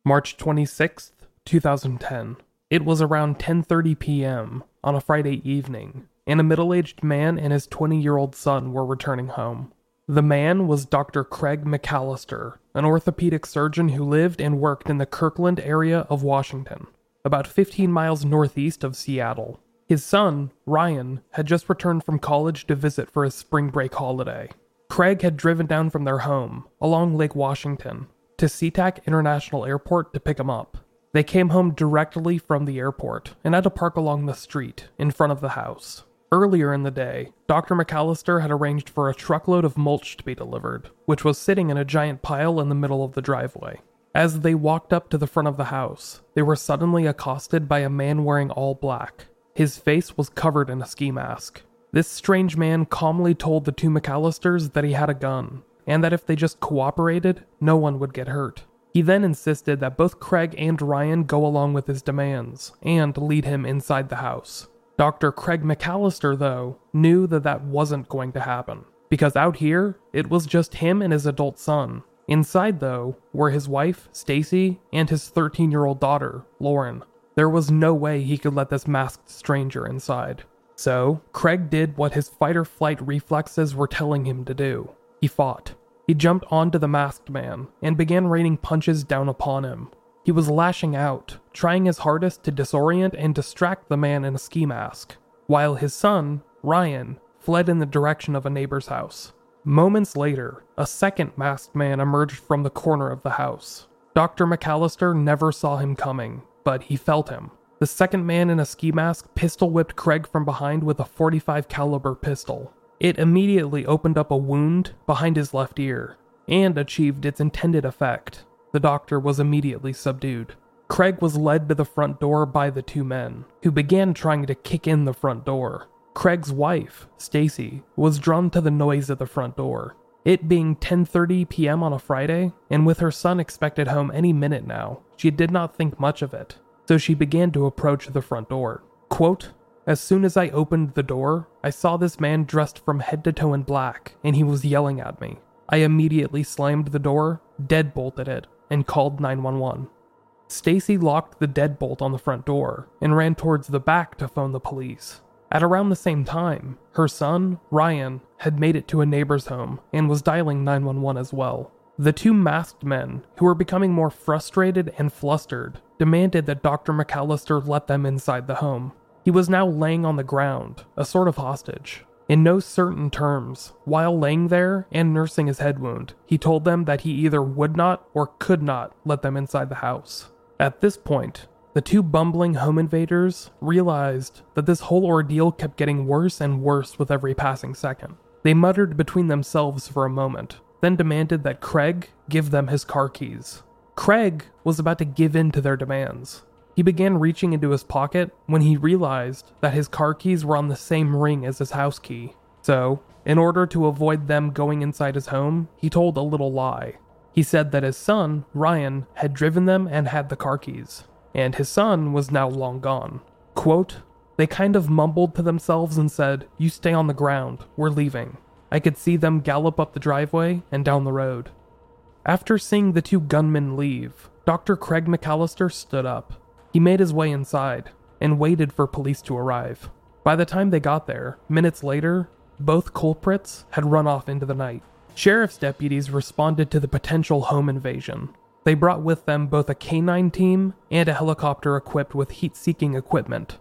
March 26th, 2010. It was around 10:30 p.m. on a Friday evening, and a middle-aged man and his 20-year-old son were returning home. The man was Dr. Craig McAllister, an orthopedic surgeon who lived and worked in the Kirkland area of Washington, about 15 miles northeast of Seattle. His son, Ryan, had just returned from college to visit for his spring break holiday. Craig had driven down from their home, along Lake Washington, to SeaTac International Airport to pick him up. They came home directly from the airport and had to park along the street in front of the house. Earlier in the day, Dr. McAllister had arranged for a truckload of mulch to be delivered, which was sitting in a giant pile in the middle of the driveway. As they walked up to the front of the house, they were suddenly accosted by a man wearing all black. His face was covered in a ski mask. This strange man calmly told the two McAllisters that he had a gun, and that if they just cooperated, no one would get hurt. He then insisted that both Craig and Ryan go along with his demands, and lead him inside the house. Dr. Craig McAllister, though, knew that that wasn't going to happen, because out here, it was just him and his adult son. Inside, though, were his wife, Stacy, and his 13-year-old daughter, Lauren. There was no way he could let this masked stranger inside. So, Craig did what his fight-or-flight reflexes were telling him to do. He fought. He jumped onto the masked man and began raining punches down upon him. He was lashing out, trying his hardest to disorient and distract the man in a ski mask, while his son, Ryan, fled in the direction of a neighbor's house. Moments later, a second masked man emerged from the corner of the house. Dr. McAllister never saw him coming, but he felt him. The second man in a ski mask pistol-whipped Craig from behind with a .45 caliber pistol. It immediately opened up a wound behind his left ear, and achieved its intended effect. The doctor was immediately subdued. Craig was led to the front door by the two men, who began trying to kick in the front door. Craig's wife, Stacy, was drawn to the noise at the front door. It being 10:30 p.m. on a Friday, and with her son expected home any minute now, she did not think much of it, so she began to approach the front door. Quote, "As soon as I opened the door, I saw this man dressed from head to toe in black, and he was yelling at me. I immediately slammed the door, deadbolted it, and called 911. Stacy locked the deadbolt on the front door and ran towards the back to phone the police. At around the same time, her son, Ryan, had made it to a neighbor's home and was dialing 911 as well. The two masked men, who were becoming more frustrated and flustered, demanded that Dr. McAllister let them inside the home. He was now laying on the ground, a sort of hostage. In no certain terms, while laying there and nursing his head wound, he told them that he either would not or could not let them inside the house. At this point, the two bumbling home invaders realized that this whole ordeal kept getting worse and worse with every passing second. They muttered between themselves for a moment, then demanded that Craig give them his car keys. Craig was about to give in to their demands. He began reaching into his pocket when he realized that his car keys were on the same ring as his house key. So, in order to avoid them going inside his home, he told a little lie. He said that his son, Ryan, had driven them and had the car keys, and his son was now long gone. Quote, "They kind of mumbled to themselves and said, 'You stay on the ground, we're leaving.' I could see them gallop up the driveway and down the road." After seeing the two gunmen leave, Dr. Craig McAllister stood up. He made his way inside, and waited for police to arrive. By the time they got there, minutes later, both culprits had run off into the night. Sheriff's deputies responded to the potential home invasion. They brought with them both a canine team and a helicopter equipped with heat-seeking equipment.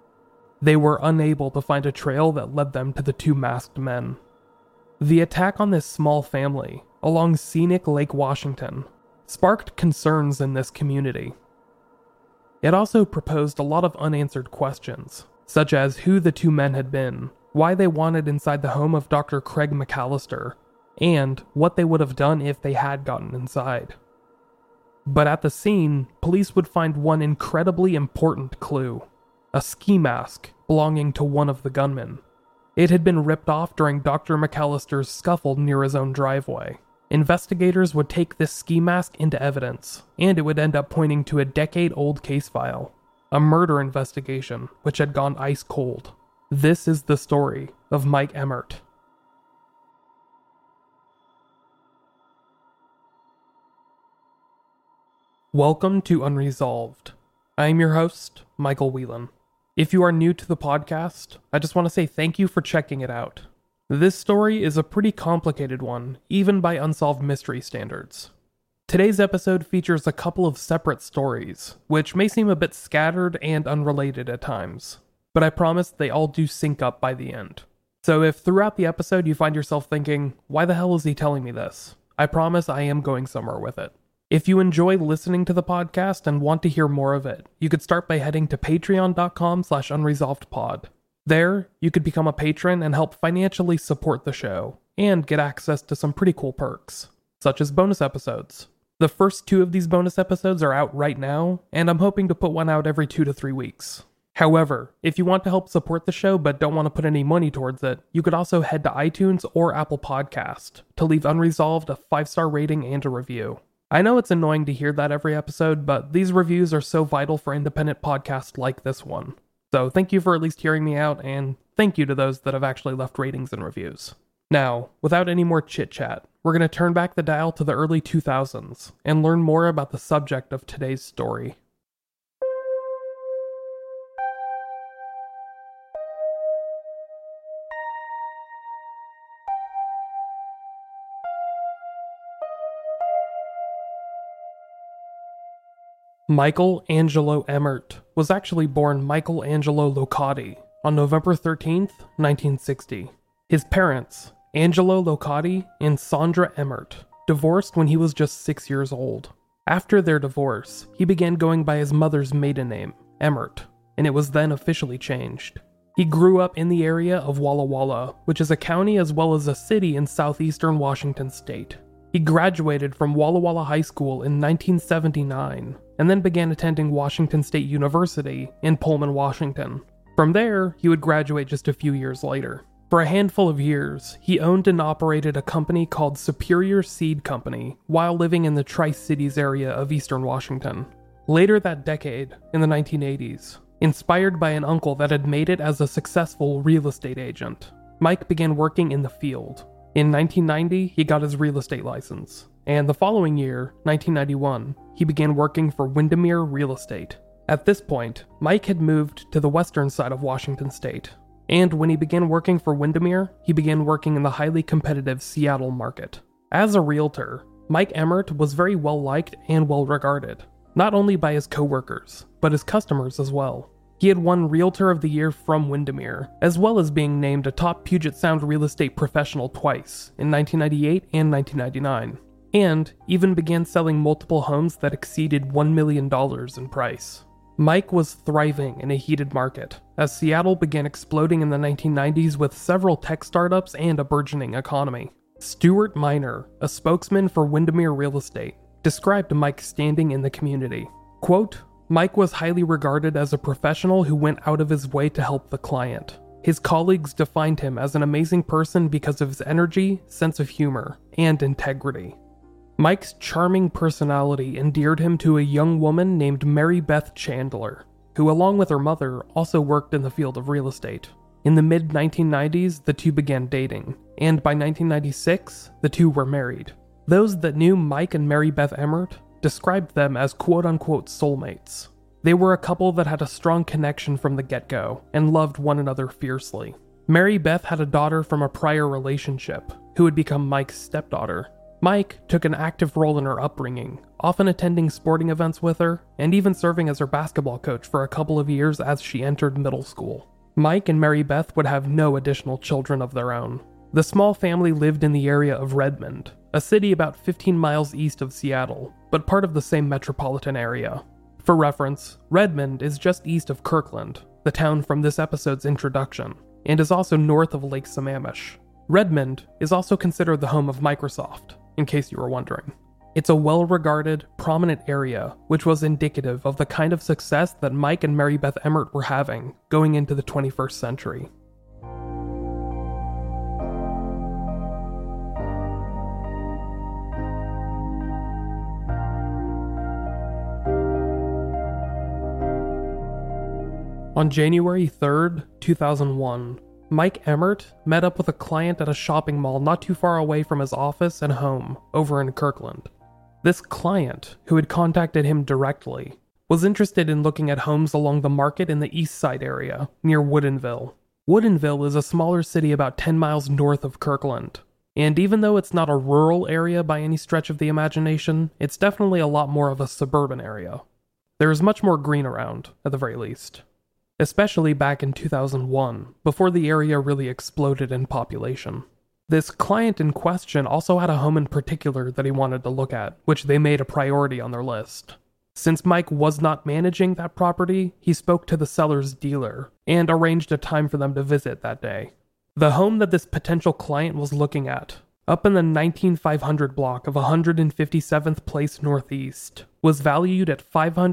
They were unable to find a trail that led them to the two masked men. The attack on this small family, along scenic Lake Washington, sparked concerns in this community. It also proposed a lot of unanswered questions, such as who the two men had been, why they wanted inside the home of Dr. Craig McAllister, and what they would have done if they had gotten inside. But at the scene, police would find one incredibly important clue: a ski mask belonging to one of the gunmen. It had been ripped off during Dr. McAllister's scuffle near his own driveway. Investigators would take this ski mask into evidence, and it would end up pointing to a decade-old case file, a murder investigation which had gone ice cold. This is the story of Mike Emmert. Welcome to Unresolved. I am your host, Michael Whelan. If you are new to the podcast, I just want to say thank you for checking it out. This story is a pretty complicated one, even by unsolved mystery standards. Today's episode features a couple of separate stories, which may seem a bit scattered and unrelated at times, but I promise they all do sync up by the end. So if throughout the episode you find yourself thinking, why the hell is he telling me this? I promise I am going somewhere with it. If you enjoy listening to the podcast and want to hear more of it, you could start by heading to patreon.com/unresolvedpod. There, you could become a patron and help financially support the show, and get access to some pretty cool perks, such as bonus episodes. The first 2 of these bonus episodes are out right now, and I'm hoping to put one out every 2 to 3 weeks. However, if you want to help support the show but don't want to put any money towards it, you could also head to iTunes or Apple Podcast to leave Unresolved a 5-star rating and a review. I know it's annoying to hear that every episode, but these reviews are so vital for independent podcasts like this one. So thank you for at least hearing me out, and thank you to those that have actually left ratings and reviews. Now, without any more chit-chat, we're going to turn back the dial to the early 2000s and learn more about the subject of today's story. Michael Angelo Emmert was actually born Michael Angelo Locati on November 13th, 1960. His parents, Angelo Locati and Sandra Emmert, divorced when he was just 6 years old. After their divorce, he began going by his mother's maiden name, Emmert, and it was then officially changed. He grew up in the area of Walla Walla, which is a county as well as a city in southeastern Washington state. He graduated from Walla Walla High School in 1979, and then began attending Washington State University in Pullman, Washington. From there, he would graduate just a few years later. For a handful of years, he owned and operated a company called Superior Seed Company while living in the Tri-Cities area of eastern Washington. Later that decade, in the 1980s, inspired by an uncle that had made it as a successful real estate agent, Mike began working in the field. In 1990, he got his real estate license, and the following year, 1991, he began working for Windermere Real Estate. At this point, Mike had moved to the western side of Washington state, and when he began working for Windermere, he began working in the highly competitive Seattle market. As a realtor, Mike Emmert was very well liked and well regarded, not only by his coworkers, but his customers as well. He had won Realtor of the Year from Windermere, as well as being named a top Puget Sound real estate professional twice, in 1998 and 1999, and even began selling multiple homes that exceeded $1 million in price. Mike was thriving in a heated market, as Seattle began exploding in the 1990s with several tech startups and a burgeoning economy. Stuart Miner, a spokesman for Windermere Real Estate, described Mike's standing in the community. Quote, Mike was highly regarded as a professional who went out of his way to help the client. His colleagues defined him as an amazing person because of his energy, sense of humor, and integrity. Mike's charming personality endeared him to a young woman named Mary Beth Chandler, who along with her mother also worked in the field of real estate. In the mid-1990s, the two began dating, and by 1996, the two were married. Those that knew Mike and Mary Beth Emmert described them as quote-unquote soulmates. They were a couple that had a strong connection from the get-go and loved one another fiercely. Mary Beth had a daughter from a prior relationship who would become Mike's stepdaughter. Mike took an active role in her upbringing, often attending sporting events with her and even serving as her basketball coach for a couple of years as she entered middle school. Mike and Mary Beth would have no additional children of their own. The small family lived in the area of Redmond, a city about 15 miles east of Seattle, but part of the same metropolitan area. For reference, Redmond is just east of Kirkland, the town from this episode's introduction, and is also north of Lake Sammamish. Redmond is also considered the home of Microsoft, in case you were wondering. It's a well-regarded, prominent area, which was indicative of the kind of success that Mike and Mary Beth Emmert were having going into the 21st century. On January 3rd, 2001, Mike Emmert met up with a client at a shopping mall not too far away from his office and home over in Kirkland. This client, who had contacted him directly, was interested in looking at homes along the market in the East Side area, near Woodinville. Woodinville is a smaller city about 10 miles north of Kirkland, and even though it's not a rural area by any stretch of the imagination, it's definitely a lot more of a suburban area. There is much more green around, at the very least. Especially back in 2001, before the area really exploded in population. This client in question also had a home in particular that he wanted to look at, which they made a priority on their list. Since Mike was not managing that property, he spoke to the seller's dealer and arranged a time for them to visit that day. The home that this potential client was looking at, up in the 19500 block of 157th Place Northeast, was valued at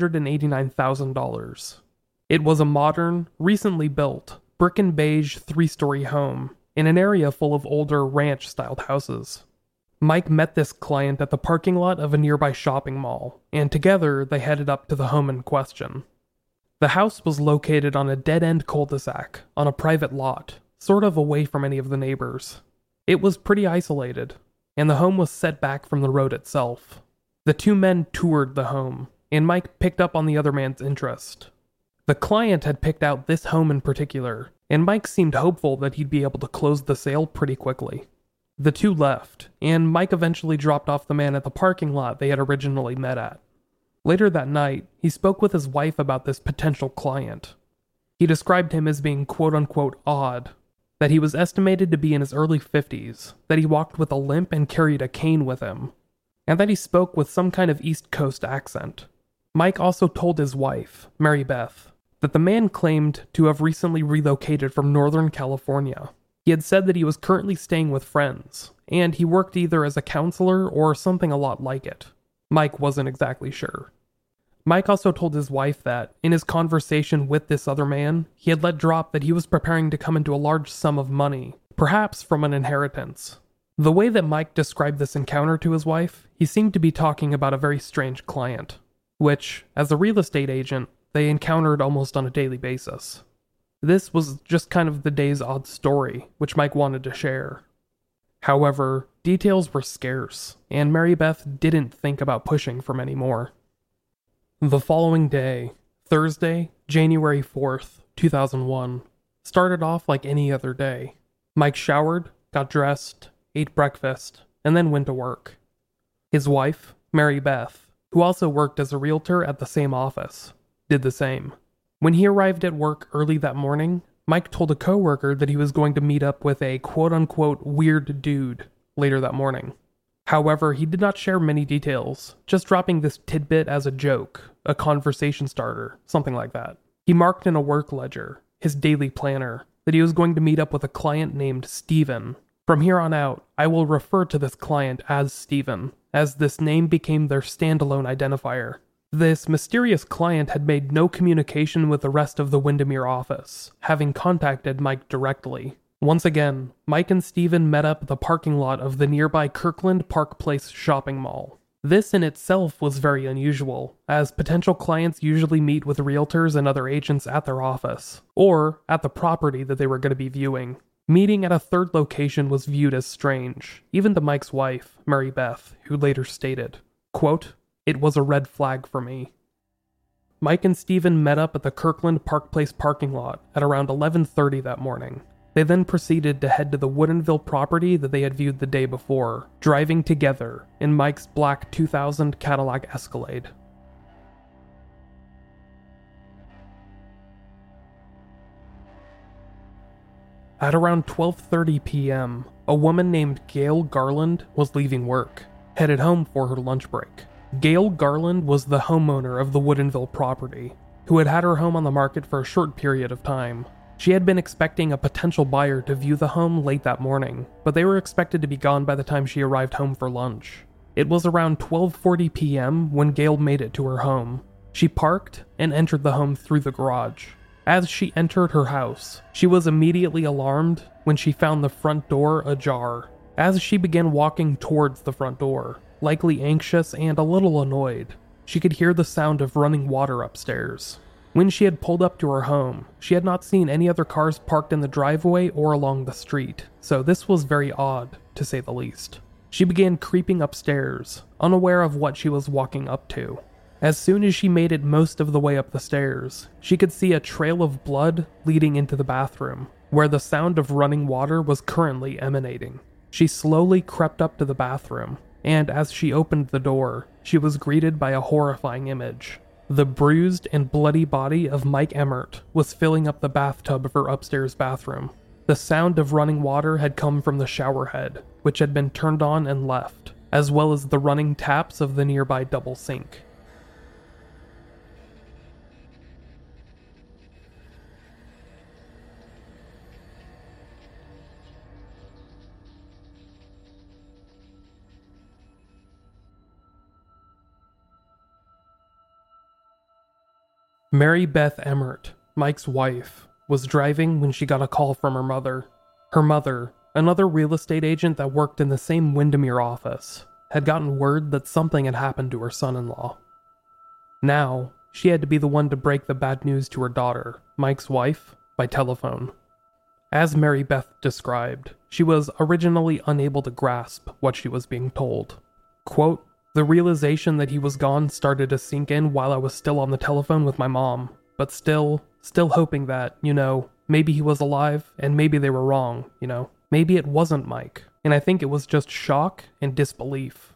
$589,000. It was a modern, recently built, brick and beige 3-story home in an area full of older ranch-styled houses. Mike met this client at the parking lot of a nearby shopping mall, and together they headed up to the home in question. The house was located on a dead-end cul-de-sac, on a private lot, sort of away from any of the neighbors. It was pretty isolated, and the home was set back from the road itself. The two men toured the home, and Mike picked up on the other man's interest. The client had picked out this home in particular, and Mike seemed hopeful that he'd be able to close the sale pretty quickly. The two left, and Mike eventually dropped off the man at the parking lot they had originally met at. Later that night, he spoke with his wife about this potential client. He described him as being quote-unquote odd, that he was estimated to be in his early 50s, that he walked with a limp and carried a cane with him, and that he spoke with some kind of East Coast accent. Mike also told his wife, Mary Beth, that the man claimed to have recently relocated from Northern California. He had said that he was currently staying with friends, and he worked either as a counselor or something a lot like it. Mike wasn't exactly sure. Mike also told his wife that, in his conversation with this other man, he had let drop that he was preparing to come into a large sum of money, perhaps from an inheritance. The way that Mike described this encounter to his wife, he seemed to be talking about a very strange client, which, as a real estate agent, they encountered almost on a daily basis. This was just kind of the day's odd story, which Mike wanted to share. However, details were scarce, and Mary Beth didn't think about pushing for many more. The following day, Thursday, January 4th, 2001, started off like any other day. Mike showered, got dressed, ate breakfast, and then went to work. His wife, Mary Beth, who also worked as a realtor at the same office, did the same. When he arrived at work early that morning, Mike told a coworker that he was going to meet up with a quote-unquote weird dude later that morning. However, he did not share many details, just dropping this tidbit as a joke, a conversation starter, something like that. He marked in a work ledger, his daily planner, that he was going to meet up with a client named Steven. From here on out, I will refer to this client as Steven, as this name became their standalone identifier. This mysterious client had made no communication with the rest of the Windermere office, having contacted Mike directly. Once again, Mike and Steven met up at the parking lot of the nearby Kirkland Park Place shopping mall. This in itself was very unusual, as potential clients usually meet with realtors and other agents at their office, or at the property that they were going to be viewing. Meeting at a third location was viewed as strange, even to Mike's wife, Mary Beth, who later stated, quote, "It was a red flag for me." Mike and Steven met up at the Kirkland Park Place parking lot at around 11:30 that morning. They then proceeded to head to the Woodinville property that they had viewed the day before, driving together in Mike's black 2000 Cadillac Escalade. At around 12:30 p.m., a woman named Gail Garland was leaving work, headed home for her lunch break. Gail Garland was the homeowner of the Woodinville property, who had had her home on the market for a short period of time. She had been expecting a potential buyer to view the home late that morning, but they were expected to be gone by the time she arrived home for lunch. It was around 12:40 p.m. when Gail made it to her home. She parked and entered the home through the garage. As she entered her house, she was immediately alarmed when she found the front door ajar. As she began walking towards the front door, likely anxious and a little annoyed, she could hear the sound of running water upstairs. When she had pulled up to her home, she had not seen any other cars parked in the driveway or along the street, so this was very odd, to say the least. She began creeping upstairs, unaware of what she was walking up to. As soon as she made it most of the way up the stairs, she could see a trail of blood leading into the bathroom, where the sound of running water was currently emanating. She slowly crept up to the bathroom, and as she opened the door, she was greeted by a horrifying image. The bruised and bloody body of Mike Emmert was filling up the bathtub of her upstairs bathroom. The sound of running water had come from the shower head, which had been turned on and left, as well as the running taps of the nearby double sink. Mary Beth Emmert, Mike's wife, was driving when she got a call from her mother. Her mother, another real estate agent that worked in the same Windermere office, had gotten word that something had happened to her son-in-law. Now, she had to be the one to break the bad news to her daughter, Mike's wife, by telephone. As Mary Beth described, she was originally unable to grasp what she was being told. Quote, "The realization that he was gone started to sink in while I was still on the telephone with my mom, but still hoping that, maybe he was alive and maybe they were wrong, Maybe it wasn't Mike, and I think it was just shock and disbelief."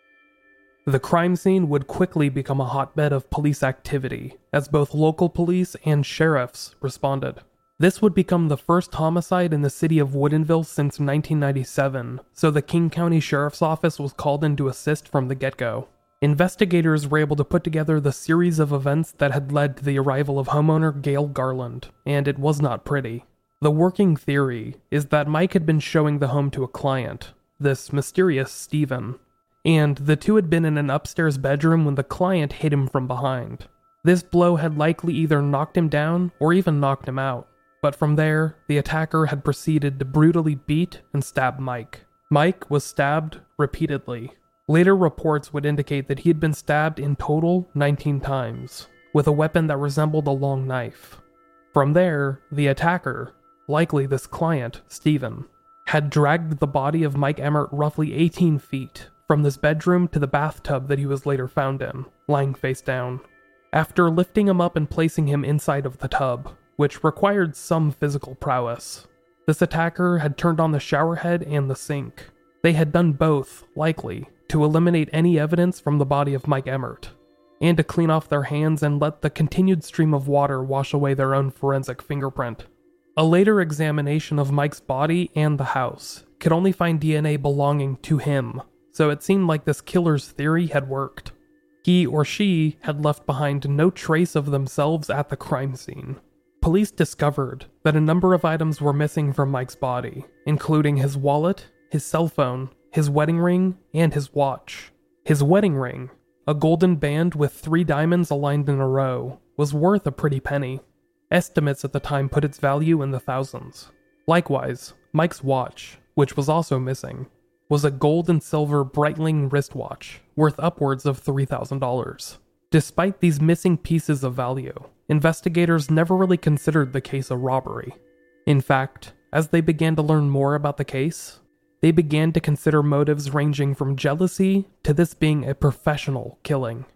The crime scene would quickly become a hotbed of police activity, as both local police and sheriffs responded. This would become the first homicide in the city of Woodinville since 1997, so the King County Sheriff's Office was called in to assist from the get-go. Investigators were able to put together the series of events that had led to the arrival of homeowner Gail Garland, and it was not pretty. The working theory is that Mike had been showing the home to a client, this mysterious Steven, and the two had been in an upstairs bedroom when the client hit him from behind. This blow had likely either knocked him down or even knocked him out. But from there, the attacker had proceeded to brutally beat and stab Mike. Mike was stabbed repeatedly. Later reports would indicate that he had been stabbed in total 19 times, with a weapon that resembled a long knife. From there, the attacker, likely this client, Steven, had dragged the body of Mike Emmert roughly 18 feet from this bedroom to the bathtub that he was later found in, lying face down. After lifting him up and placing him inside of the tub, which required some physical prowess, this attacker had turned on the shower head and the sink. They had done both, likely, to eliminate any evidence from the body of Mike Emmert, and to clean off their hands and let the continued stream of water wash away their own forensic fingerprint. A later examination of Mike's body and the house could only find DNA belonging to him, so it seemed like this killer's theory had worked. He or she had left behind no trace of themselves at the crime scene. Police discovered that a number of items were missing from Mike's body, including his wallet, his cell phone, his wedding ring, and his watch. His wedding ring, a golden band with 3 diamonds aligned in a row, was worth a pretty penny. Estimates at the time put its value in the thousands. Likewise, Mike's watch, which was also missing, was a gold and silver Breitling wristwatch, worth upwards of $3,000. Despite these missing pieces of value, investigators never really considered the case a robbery. In fact, as they began to learn more about the case, they began to consider motives ranging from jealousy to this being a professional killing.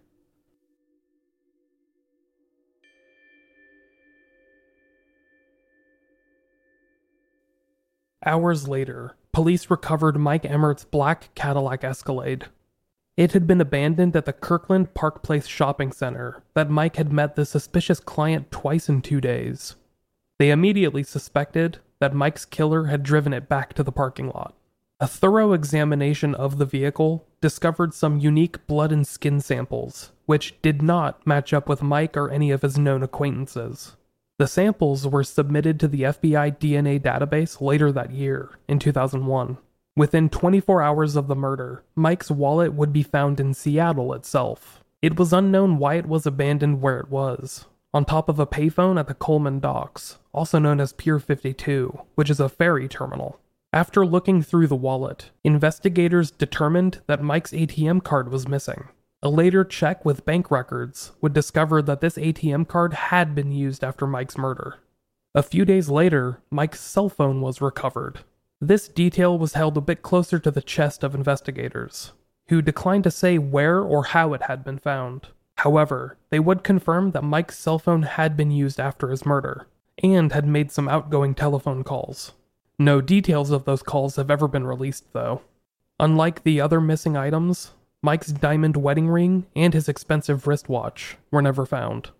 Hours later, police recovered Mike Emmert's black Cadillac Escalade. It had been abandoned at the Kirkland Park Place shopping center that Mike had met the suspicious client twice in 2 days. They immediately suspected that Mike's killer had driven it back to the parking lot. A thorough examination of the vehicle discovered some unique blood and skin samples, which did not match up with Mike or any of his known acquaintances. The samples were submitted to the FBI DNA database later that year, in 2001. Within 24 hours of the murder, Mike's wallet would be found in Seattle itself. It was unknown why it was abandoned where it was, on top of a payphone at the Coleman Docks, also known as Pier 52, which is a ferry terminal. After looking through the wallet, investigators determined that Mike's ATM card was missing. A later check with bank records would discover that this ATM card had been used after Mike's murder. A few days later, Mike's cell phone was recovered. This detail was held a bit closer to the chest of investigators, who declined to say where or how it had been found. However, they would confirm that Mike's cell phone had been used after his murder, and had made some outgoing telephone calls. No details of those calls have ever been released, though. Unlike the other missing items, Mike's diamond wedding ring and his expensive wristwatch were never found.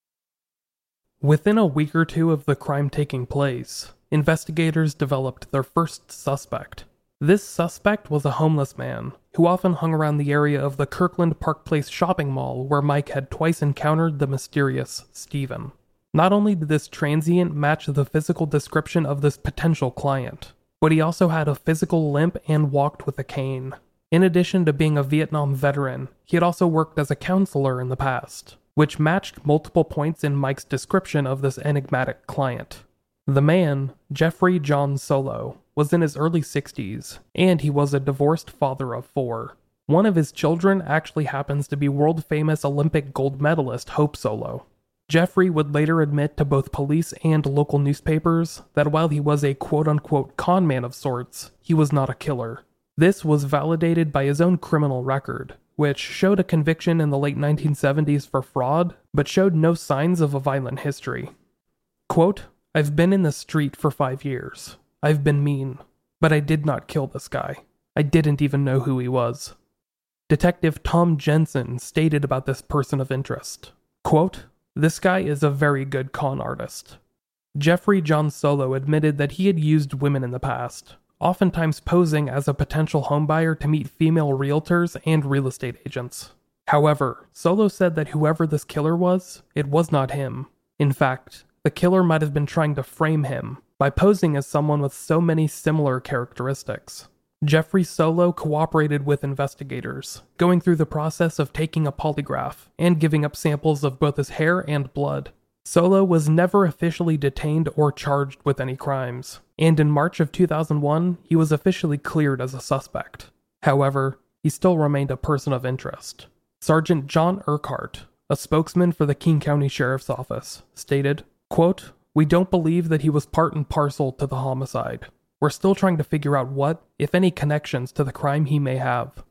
Within a week or two of the crime taking place, investigators developed their first suspect. This suspect was a homeless man who often hung around the area of the Kirkland Park Place shopping mall where Mike had twice encountered the mysterious Steven. Not only did this transient match the physical description of this potential client, but he also had a physical limp and walked with a cane. In addition to being a Vietnam veteran, he had also worked as a counselor in the past, which matched multiple points in Mike's description of this enigmatic client. The man, Jeffrey John Solo, was in his early 60s, and he was a divorced father of 4. One of his children actually happens to be world-famous Olympic gold medalist Hope Solo. Jeffrey would later admit to both police and local newspapers that while he was a quote-unquote con man of sorts, he was not a killer. This was validated by his own criminal record, which showed a conviction in the late 1970s for fraud, but showed no signs of a violent history. Quote, "I've been in the street for 5 years. I've been mean, but I did not kill this guy. I didn't even know who he was." Detective Tom Jensen stated about this person of interest, quote, "This guy is a very good con artist." Jeffrey John Solo admitted that he had used women in the past, oftentimes posing as a potential homebuyer to meet female realtors and real estate agents. However, Solo said that whoever this killer was, it was not him. In fact, the killer might have been trying to frame him by posing as someone with so many similar characteristics. Jeffrey Solo cooperated with investigators, going through the process of taking a polygraph and giving up samples of both his hair and blood. Solo was never officially detained or charged with any crimes, and in March of 2001, he was officially cleared as a suspect. However, he still remained a person of interest. Sergeant John Urquhart, a spokesman for the King County Sheriff's Office, stated, quote, "We don't believe that he was part and parcel to the homicide. We're still trying to figure out what, if any, connections to the crime he may have."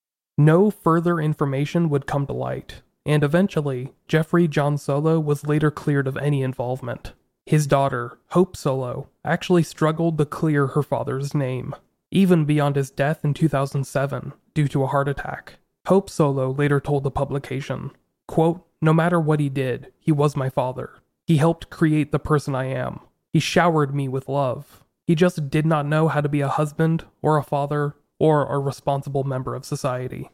No further information would come to light, and eventually, Jeffrey John Solo was later cleared of any involvement. His daughter, Hope Solo, actually struggled to clear her father's name, even beyond his death in 2007 due to a heart attack. Hope Solo later told the publication, quote, "No matter what he did, he was my father. He helped create the person I am. He showered me with love. He just did not know how to be a husband, or a father, or a responsible member of society."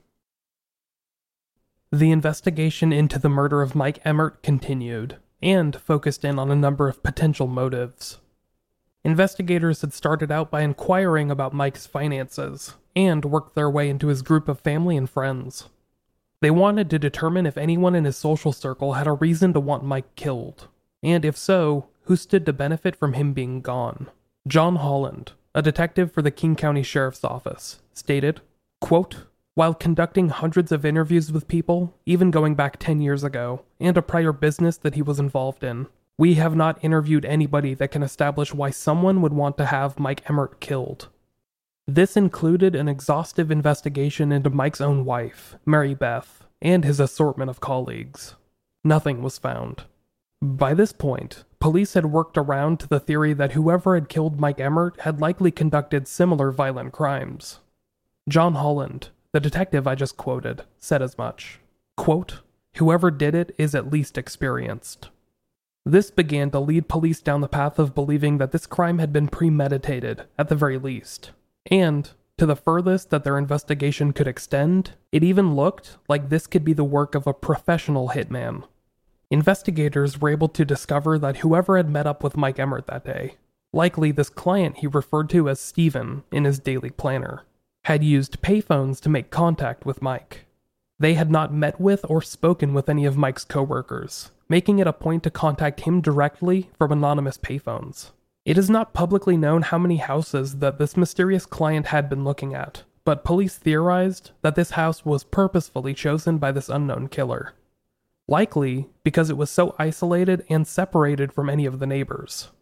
The investigation into the murder of Mike Emmert continued, and focused in on a number of potential motives. Investigators had started out by inquiring about Mike's finances, and worked their way into his group of family and friends. They wanted to determine if anyone in his social circle had a reason to want Mike killed, and if so, who stood to benefit from him being gone. John Holland, a detective for the King County Sheriff's Office, stated, quote, "While conducting hundreds of interviews with people, even going back 10 years ago, and a prior business that he was involved in, we have not interviewed anybody that can establish why someone would want to have Mike Emmert killed." This included an exhaustive investigation into Mike's own wife, Mary Beth, and his assortment of colleagues. Nothing was found. By this point, police had worked around to the theory that whoever had killed Mike Emmert had likely conducted similar violent crimes. John Holland, the detective I just quoted, said as much. Quote, "Whoever did it is at least experienced." This began to lead police down the path of believing that this crime had been premeditated, at the very least. And, to the furthest that their investigation could extend, it even looked like this could be the work of a professional hitman. Investigators were able to discover that whoever had met up with Mike Emmert that day, likely this client he referred to as Steven in his daily planner, had used payphones to make contact with Mike. They had not met with or spoken with any of Mike's coworkers, making it a point to contact him directly from anonymous payphones. It is not publicly known how many houses that this mysterious client had been looking at, but police theorized that this house was purposefully chosen by this unknown killer. Likely because it was so isolated and separated from any of the neighbors.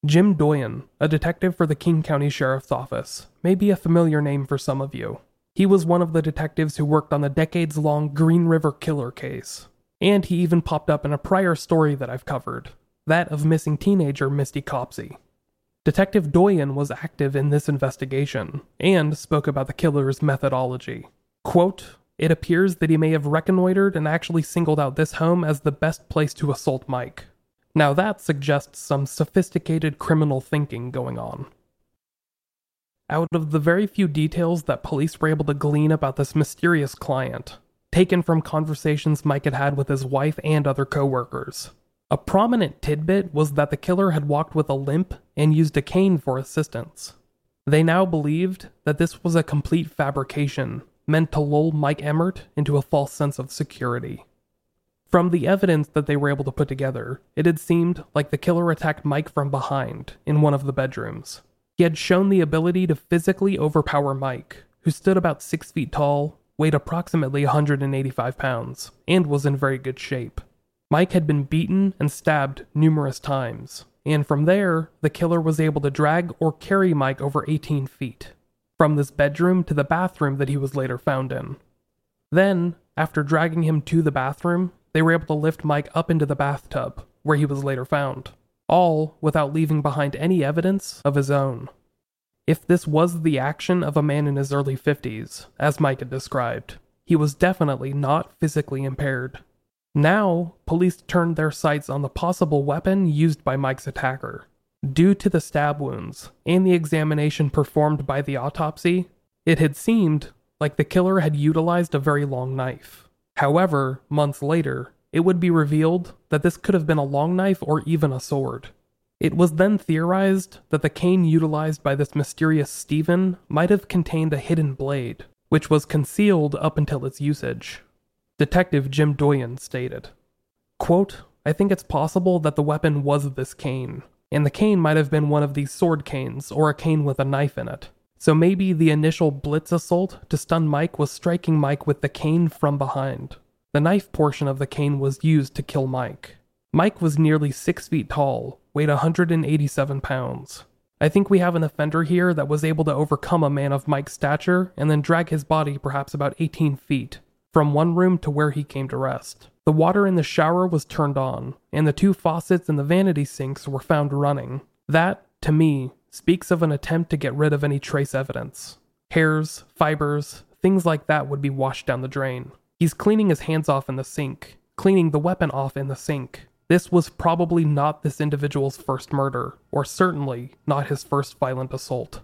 Jim Doyen, a detective for the King County Sheriff's Office, may be a familiar name for some of you. He was one of the detectives who worked on the decades-long Green River Killer case, and he even popped up in a prior story that I've covered, that of missing teenager Misty Copsey. Detective Doyen was active in this investigation, and spoke about the killer's methodology. Quote, "It appears that he may have reconnoitered and actually singled out this home as the best place to assault Mike. Now that suggests some sophisticated criminal thinking going on." Out of the very few details that police were able to glean about this mysterious client, taken from conversations Mike had had with his wife and other co-workers, a prominent tidbit was that the killer had walked with a limp and used a cane for assistance. They now believed that this was a complete fabrication, meant to lull Mike Emmert into a false sense of security. From the evidence that they were able to put together, it had seemed like the killer attacked Mike from behind, in one of the bedrooms. He had shown the ability to physically overpower Mike, who stood about 6 feet tall, weighed approximately 185 pounds, and was in very good shape. Mike had been beaten and stabbed numerous times, and from there, the killer was able to drag or carry Mike over 18 feet, from this bedroom to the bathroom that he was later found in. Then, after dragging him to the bathroom, they were able to lift Mike up into the bathtub, where he was later found, all without leaving behind any evidence of his own. If this was the action of a man in his early 50s, as Mike had described, he was definitely not physically impaired. Now, police turned their sights on the possible weapon used by Mike's attacker. Due to the stab wounds and the examination performed by the autopsy, it had seemed like the killer had utilized a very long knife. However, months later, it would be revealed that this could have been a long knife or even a sword. It was then theorized that the cane utilized by this mysterious Stephen might have contained a hidden blade, which was concealed up until its usage. Detective Jim Doyen stated, quote, "I think it's possible that the weapon was this cane, and the cane might have been one of these sword canes or a cane with a knife in it. So maybe the initial blitz assault to stun Mike was striking Mike with the cane from behind. The knife portion of the cane was used to kill Mike. Mike was nearly 6 feet tall, weighed 187 pounds. I think we have an offender here that was able to overcome a man of Mike's stature and then drag his body perhaps about 18 feet, from one room to where he came to rest. The water in the shower was turned on, and the 2 faucets in the vanity sinks were found running. That, to me, speaks of an attempt to get rid of any trace evidence. Hairs, fibers, things like that would be washed down the drain. He's cleaning his hands off in the sink, cleaning the weapon off in the sink. This was probably not this individual's first murder, or certainly not his first violent assault."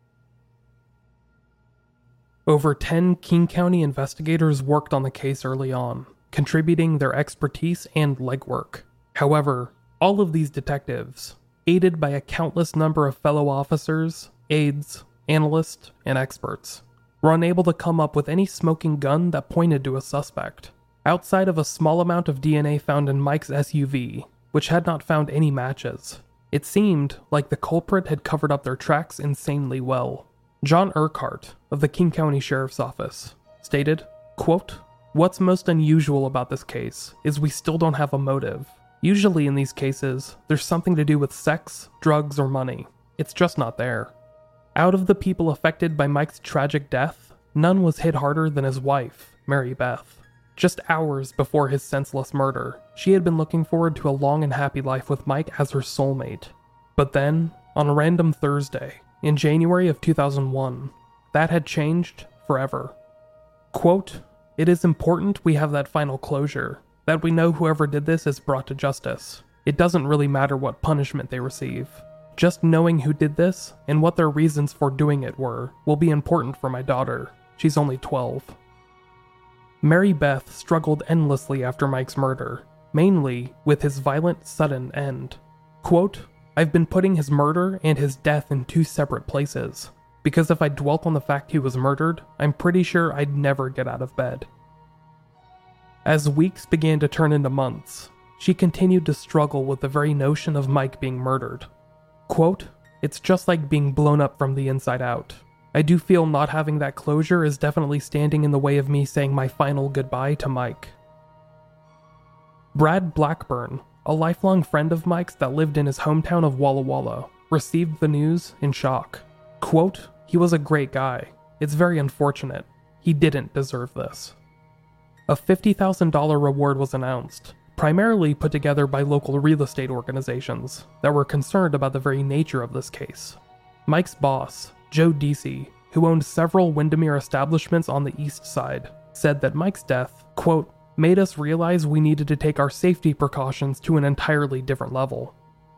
Over 10 King County investigators worked on the case early on, contributing their expertise and legwork. However, all of these detectives, aided by a countless number of fellow officers, aides, analysts, and experts, were unable to come up with any smoking gun that pointed to a suspect. Outside of a small amount of DNA found in Mike's SUV, which had not found any matches, it seemed like the culprit had covered up their tracks insanely well. John Urquhart, of the King County Sheriff's Office, stated, quote, "What's most unusual about this case is we still don't have a motive. Usually in these cases, there's something to do with sex, drugs, or money. It's just not there. Out of the people affected by Mike's tragic death, none was hit harder than his wife, Mary Beth. Just hours before his senseless murder, she had been looking forward to a long and happy life with Mike as her soulmate. But then, on a random Thursday, in January of 2001, that had changed forever. Quote, "It is important we have that final closure, that we know whoever did this is brought to justice. It doesn't really matter what punishment they receive. Just knowing who did this and what their reasons for doing it were will be important for my daughter. She's only 12. Mary Beth struggled endlessly after Mike's murder, mainly with his violent, sudden end. Quote, "I've been putting his murder and his death in 2 separate places, because if I dwelt on the fact he was murdered, I'm pretty sure I'd never get out of bed." As weeks began to turn into months, she continued to struggle with the very notion of Mike being murdered. Quote, "It's just like being blown up from the inside out. I do feel not having that closure is definitely standing in the way of me saying my final goodbye to Mike." Brad Blackburn, a lifelong friend of Mike's that lived in his hometown of Walla Walla, received the news in shock. Quote, "He was a great guy. It's very unfortunate. He didn't deserve this." A $50,000 reward was announced, primarily put together by local real estate organizations that were concerned about the very nature of this case. Mike's boss, Joe Deasy, who owned several Windermere establishments on the east side, said that Mike's death, quote, "made us realize we needed to take our safety precautions to an entirely different level."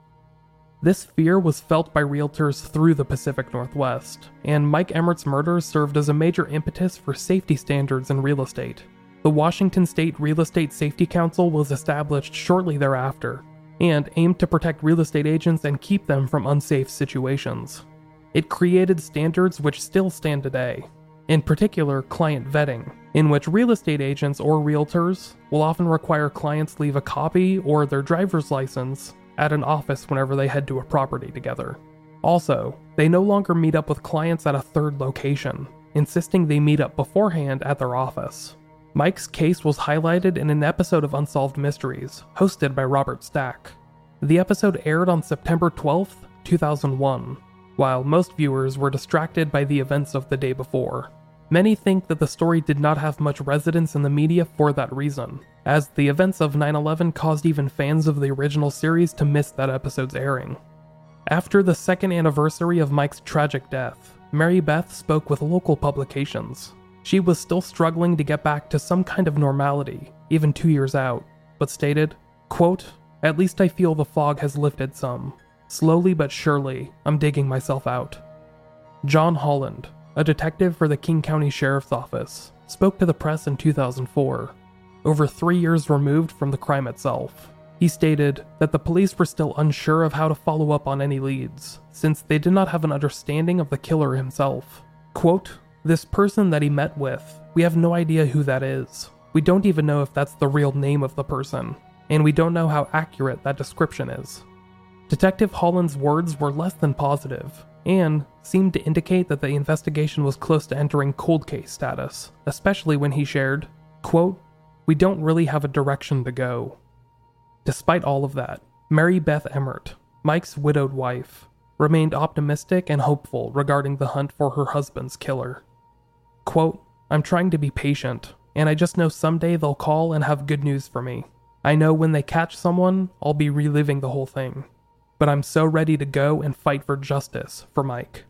This fear was felt by realtors through the Pacific Northwest, and Mike Emmert's murder served as a major impetus for safety standards in real estate. The Washington State Real Estate Safety Council was established shortly thereafter, and aimed to protect real estate agents and keep them from unsafe situations. It created standards which still stand today, in particular client vetting, in which real estate agents or realtors will often require clients leave a copy or their driver's license at an office whenever they head to a property together. Also, they no longer meet up with clients at a third location, insisting they meet up beforehand at their office. Mike's case was highlighted in an episode of Unsolved Mysteries, hosted by Robert Stack. The episode aired on September 12th, 2001, while most viewers were distracted by the events of the day before. Many think that the story did not have much resonance in the media for that reason, as the events of 9/11 caused even fans of the original series to miss that episode's airing. After the second anniversary of Mike's tragic death, Mary Beth spoke with local publications. She was still struggling to get back to some kind of normality, even 2 years out, but stated, quote, "At least I feel the fog has lifted some. Slowly but surely, I'm digging myself out." John Holland, a detective for the King County Sheriff's Office, spoke to the press in 2004, over 3 years removed from the crime itself. He stated that the police were still unsure of how to follow up on any leads, since they did not have an understanding of the killer himself. Quote, "This person that he met with, we have no idea who that is. We don't even know if that's the real name of the person, and we don't know how accurate that description is." Detective Holland's words were less than positive, and seemed to indicate that the investigation was close to entering cold case status, especially when he shared, quote, "We don't really have a direction to go." Despite all of that, Mary Beth Emmert, Mike's widowed wife, remained optimistic and hopeful regarding the hunt for her husband's killer. Quote, "I'm trying to be patient, and I just know someday they'll call and have good news for me. I know when they catch someone, I'll be reliving the whole thing. But I'm so ready to go and fight for justice for Mike."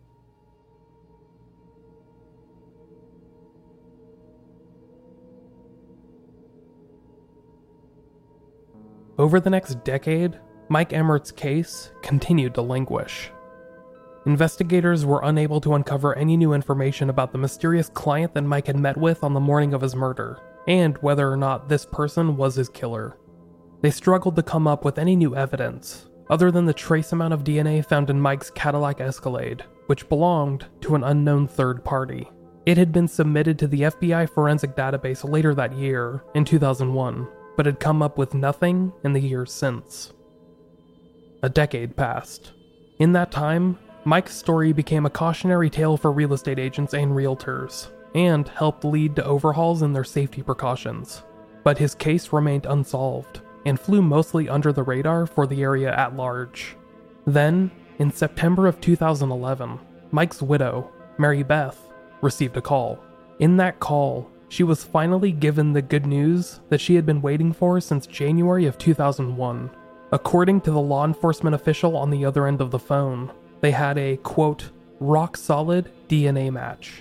Over the next decade, Mike Emmert's case continued to languish. Investigators were unable to uncover any new information about the mysterious client that Mike had met with on the morning of his murder, and whether or not this person was his killer. They struggled to come up with any new evidence, other than the trace amount of DNA found in Mike's Cadillac Escalade, which belonged to an unknown third party. It had been submitted to the FBI forensic database later that year, in 2001, but had come up with nothing in the years since. A decade passed. In that time, Mike's story became a cautionary tale for real estate agents and realtors, and helped lead to overhauls in their safety precautions. But his case remained unsolved, and flew mostly under the radar for the area at large. Then, in September of 2011, Mike's widow, Mary Beth, received a call. In that call, she was finally given the good news that she had been waiting for since January of 2001. According to the law enforcement official on the other end of the phone, they had a, quote, "rock-solid DNA match."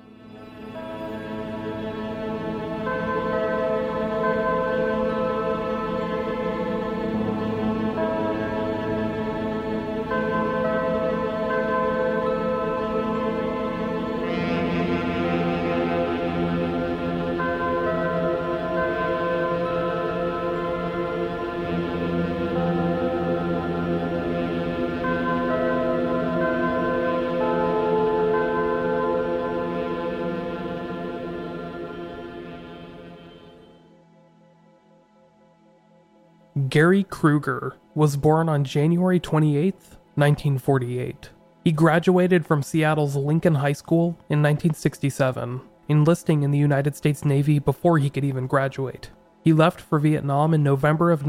Gary Kruger was born on January 28, 1948. He graduated from Seattle's Lincoln High School in 1967, enlisting in the United States Navy before he could even graduate. He left for Vietnam in November of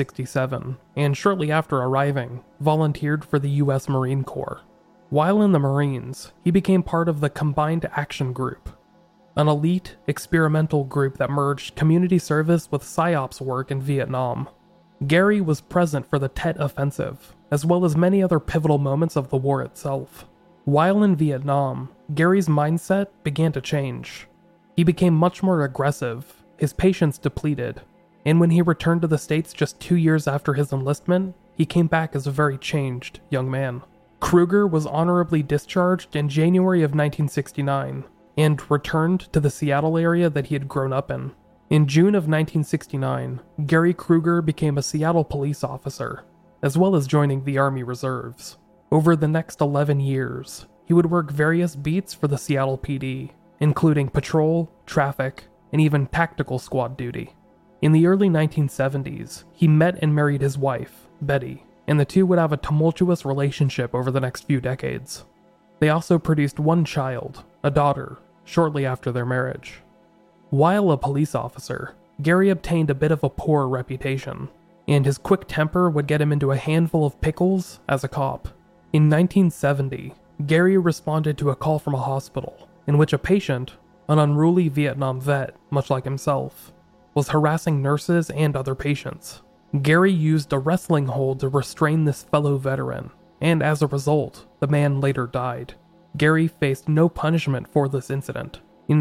1967, and shortly after arriving, volunteered for the U.S. Marine Corps. While in the Marines, he became part of the Combined Action Group, an elite, experimental group that merged community service with PSYOPs work in Vietnam. Gary was present for the Tet Offensive, as well as many other pivotal moments of the war itself. While in Vietnam, Gary's mindset began to change. He became much more aggressive, his patience depleted, and when he returned to the States just 2 years after his enlistment, he came back as a very changed young man. Kruger was honorably discharged in January of 1969, and returned to the Seattle area that he had grown up in. In June of 1969, Gary Kruger became a Seattle police officer, as well as joining the Army Reserves. Over the next 11 years, he would work various beats for the Seattle PD, including patrol, traffic, and even tactical squad duty. In the early 1970s, he met and married his wife, Betty, and the two would have a tumultuous relationship over the next few decades. They also produced one child, a daughter, shortly after their marriage. While a police officer, Gary obtained a bit of a poor reputation, and his quick temper would get him into a handful of pickles as a cop. In 1970, Gary responded to a call from a hospital, in which a patient, an unruly Vietnam vet, much like himself, was harassing nurses and other patients. Gary used a wrestling hold to restrain this fellow veteran, and as a result, the man later died. Gary faced no punishment for this incident. In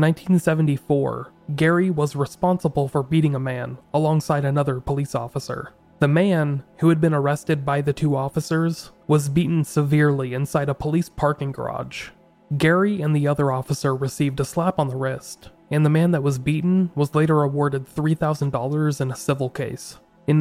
1974, Gary was responsible for beating a man alongside another police officer. The man, who had been arrested by the two officers, was beaten severely inside a police parking garage. Gary and the other officer received a slap on the wrist, and the man that was beaten was later awarded $3,000 in a civil case. In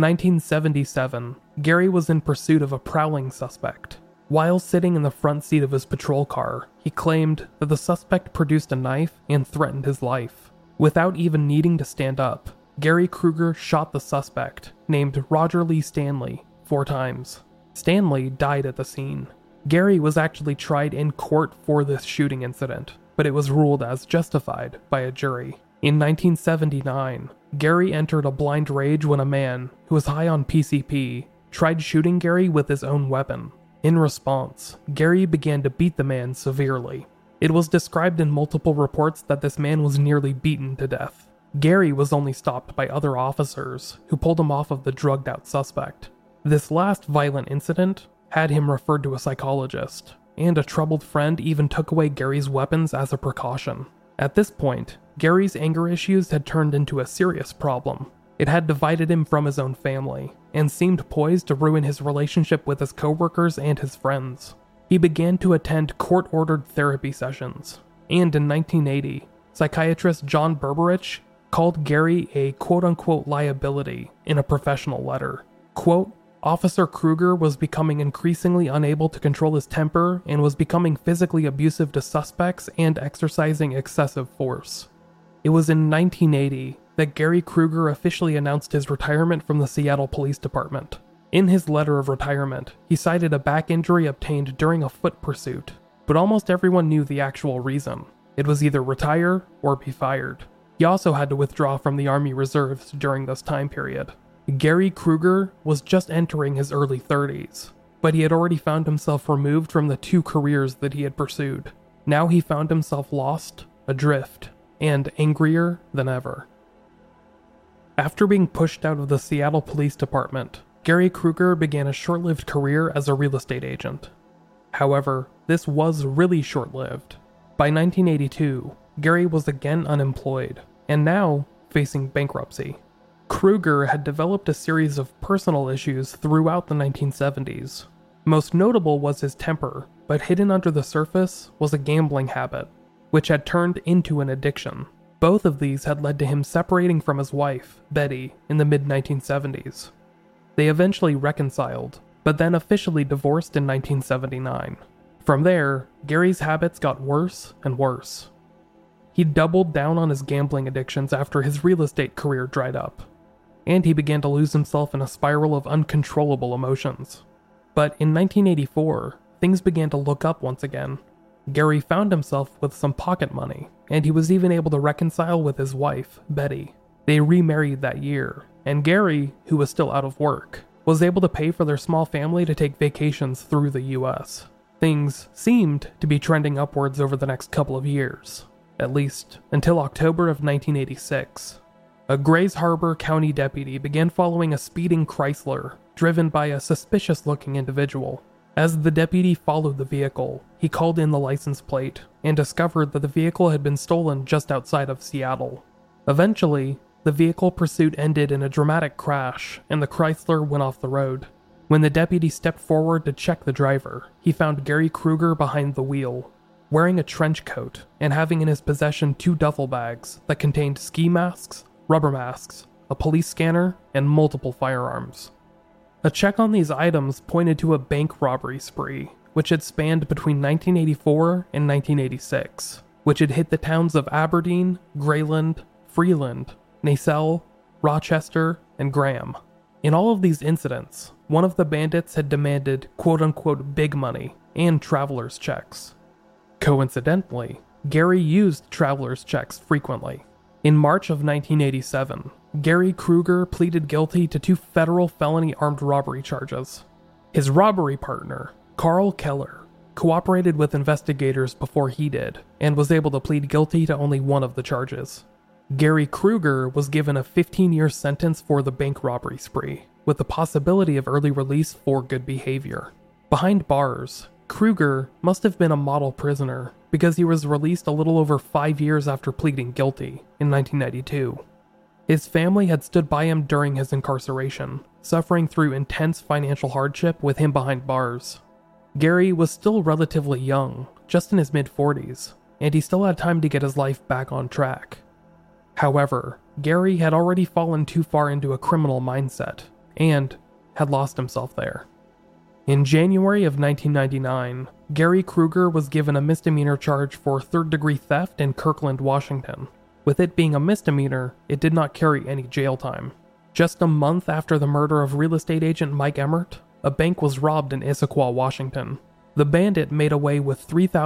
1977, Gary was in pursuit of a prowling suspect. While sitting in the front seat of his patrol car, he claimed that the suspect produced a knife and threatened his life. Without even needing to stand up, Gary Kruger shot the suspect, named Roger Lee Stanley, 4 times. Stanley died at the scene. Gary was actually tried in court for this shooting incident, but it was ruled as justified by a jury. In 1979, Gary entered a blind rage when a man, who was high on PCP, tried shooting Gary with his own weapon. In response, Gary began to beat the man severely. It was described in multiple reports that this man was nearly beaten to death. Gary was only stopped by other officers, who pulled him off of the drugged-out suspect. This last violent incident had him referred to a psychologist, and a troubled friend even took away Gary's weapons as a precaution. At this point, Gary's anger issues had turned into a serious problem. It had divided him from his own family, and seemed poised to ruin his relationship with his coworkers and his friends. He began to attend court-ordered therapy sessions, and in 1980, psychiatrist John Berberich called Gary a quote-unquote liability in a professional letter. Quote, Officer Kruger was becoming increasingly unable to control his temper and was becoming physically abusive to suspects and exercising excessive force. It was in 1980 that Gary Kruger officially announced his retirement from the Seattle Police Department. In his letter of retirement, he cited a back injury obtained during a foot pursuit, but almost everyone knew the actual reason. It was either retire or be fired. He also had to withdraw from the Army Reserves during this time period. Gary Kruger was just entering his early 30s, but he had already found himself removed from the 2 careers that he had pursued. Now he found himself lost, adrift, and angrier than ever. After being pushed out of the Seattle Police Department, Gary Kruger began a short-lived career as a real estate agent. However, this was really short-lived. By 1982, Gary was again unemployed, and now facing bankruptcy. Kruger had developed a series of personal issues throughout the 1970s. Most notable was his temper, but hidden under the surface was a gambling habit, which had turned into an addiction. Both of these had led to him separating from his wife, Betty, in the mid-1970s. They eventually reconciled, but then officially divorced in 1979. From there, Gary's habits got worse and worse. He doubled down on his gambling addictions after his real estate career dried up, and he began to lose himself in a spiral of uncontrollable emotions. But in 1984, things began to look up once again. Gary found himself with some pocket money, and he was even able to reconcile with his wife, Betty. They remarried that year, and Gary, who was still out of work, was able to pay for their small family to take vacations through the US. Things seemed to be trending upwards over the next couple of years, at least until October of 1986. A Grays Harbor County deputy began following a speeding Chrysler driven by a suspicious-looking individual. As the deputy followed the vehicle, he called in the license plate and discovered that the vehicle had been stolen just outside of Seattle. Eventually, the vehicle pursuit ended in a dramatic crash and the Chrysler went off the road. When the deputy stepped forward to check the driver, he found Gary Kruger behind the wheel, wearing a trench coat and having in his possession 2 duffel bags that contained ski masks, rubber masks, a police scanner, and multiple firearms. A check on these items pointed to a bank robbery spree, which had spanned between 1984 and 1986, which had hit the towns of Aberdeen, Grayland, Freeland, Nacelle, Rochester, and Graham. In all of these incidents, one of the bandits had demanded quote-unquote big money and traveler's checks. Coincidentally, Gary used traveler's checks frequently. In March of 1987, Gary Kruger pleaded guilty to 2 federal felony armed robbery charges. His robbery partner, Carl Keller, cooperated with investigators before he did, and was able to plead guilty to only one of the charges. Gary Kruger was given a 15-year sentence for the bank robbery spree, with the possibility of early release for good behavior. Behind bars, Kruger must have been a model prisoner, because he was released a little over 5 years after pleading guilty in 1992. His family had stood by him during his incarceration, suffering through intense financial hardship with him behind bars. Gary was still relatively young, just in his mid-40s, and he still had time to get his life back on track. However, Gary had already fallen too far into a criminal mindset, and had lost himself there. In January of 1999, Gary Kruger was given a misdemeanor charge for third-degree theft in Kirkland, Washington. With it being a misdemeanor, it did not carry any jail time. Just a month after the murder of real estate agent Mike Emmert, a bank was robbed in Issaquah, Washington. The bandit made away with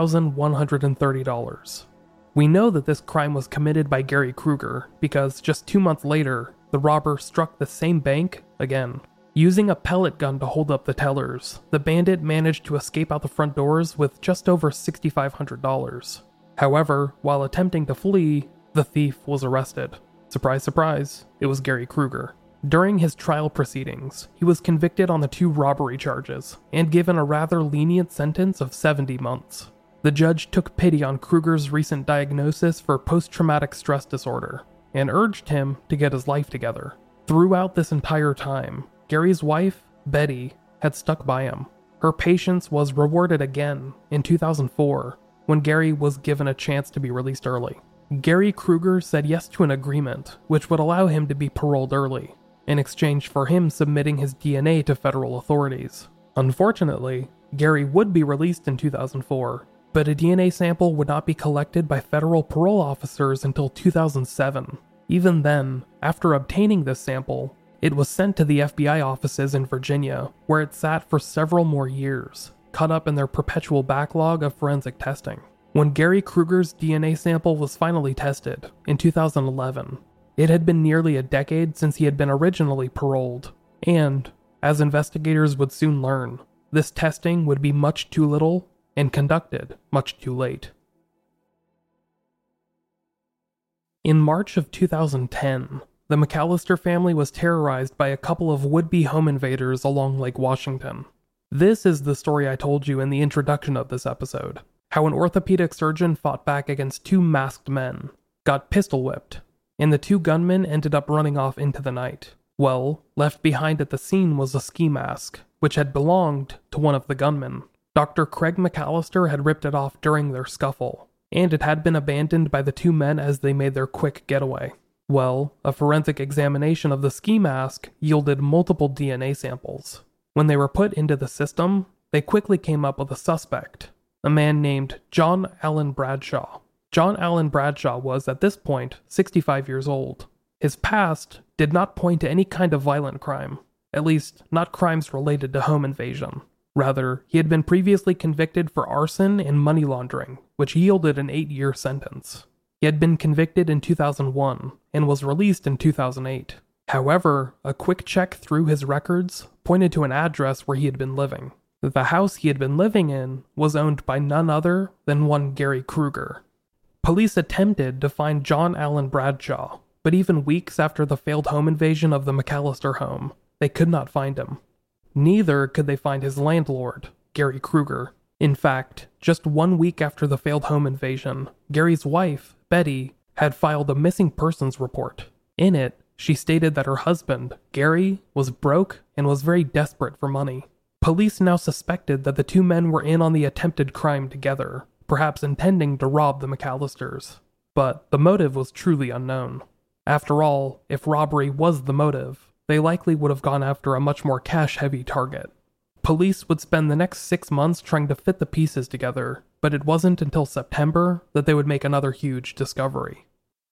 $3,130. We know that this crime was committed by Gary Kruger because just 2 months later, the robber struck the same bank again. Using a pellet gun to hold up the tellers, the bandit managed to escape out the front doors with just over $6,500. However, while attempting to flee, the thief was arrested. Surprise, surprise, it was Gary Kruger. During his trial proceedings, he was convicted on the 2 robbery charges and given a rather lenient sentence of 70 months. The judge took pity on Kruger's recent diagnosis for post-traumatic stress disorder and urged him to get his life together. Throughout this entire time, Gary's wife, Betty, had stuck by him. Her patience was rewarded again in 2004 when Gary was given a chance to be released early. Gary Kruger said yes to an agreement which would allow him to be paroled early, in exchange for him submitting his DNA to federal authorities. Unfortunately, Gary would be released in 2004, but a DNA sample would not be collected by federal parole officers until 2007. Even then, after obtaining this sample, it was sent to the FBI offices in Virginia, where it sat for several more years, caught up in their perpetual backlog of forensic testing. When Gary Kruger's DNA sample was finally tested, in 2011, it had been nearly a decade since he had been originally paroled, and, as investigators would soon learn, this testing would be much too little and conducted much too late. In March of 2010, the McAllister family was terrorized by a couple of would-be home invaders along Lake Washington. This is the story I told you in the introduction of this episode, how an orthopedic surgeon fought back against 2 masked men, got pistol-whipped, and the 2 gunmen ended up running off into the night. Well, left behind at the scene was a ski mask, which had belonged to one of the gunmen. Dr. Craig McAllister had ripped it off during their scuffle, and it had been abandoned by the 2 men as they made their quick getaway. Well, a forensic examination of the ski mask yielded multiple DNA samples. When they were put into the system, they quickly came up with a suspect, a man named John Allen Bradshaw. John Allen Bradshaw was, at this point, 65 years old. His past did not point to any kind of violent crime, at least not crimes related to home invasion. Rather, he had been previously convicted for arson and money laundering, which yielded an 8-year sentence. He had been convicted in 2001 and was released in 2008. However, a quick check through his records pointed to an address where he had been living. The house he had been living in was owned by none other than one Gary Kruger. Police attempted to find John Allen Bradshaw, but even weeks after the failed home invasion of the McAllister home, they could not find him. Neither could they find his landlord, Gary Kruger. In fact, just 1 week after the failed home invasion, Gary's wife, Betty, had filed a missing persons report. In it, she stated that her husband, Gary, was broke and was very desperate for money. Police now suspected that the two men were in on the attempted crime together, perhaps intending to rob the McAllisters. But the motive was truly unknown. After all, if robbery was the motive, they likely would have gone after a much more cash-heavy target. Police would spend the next 6 months trying to fit the pieces together, but it wasn't until September that they would make another huge discovery.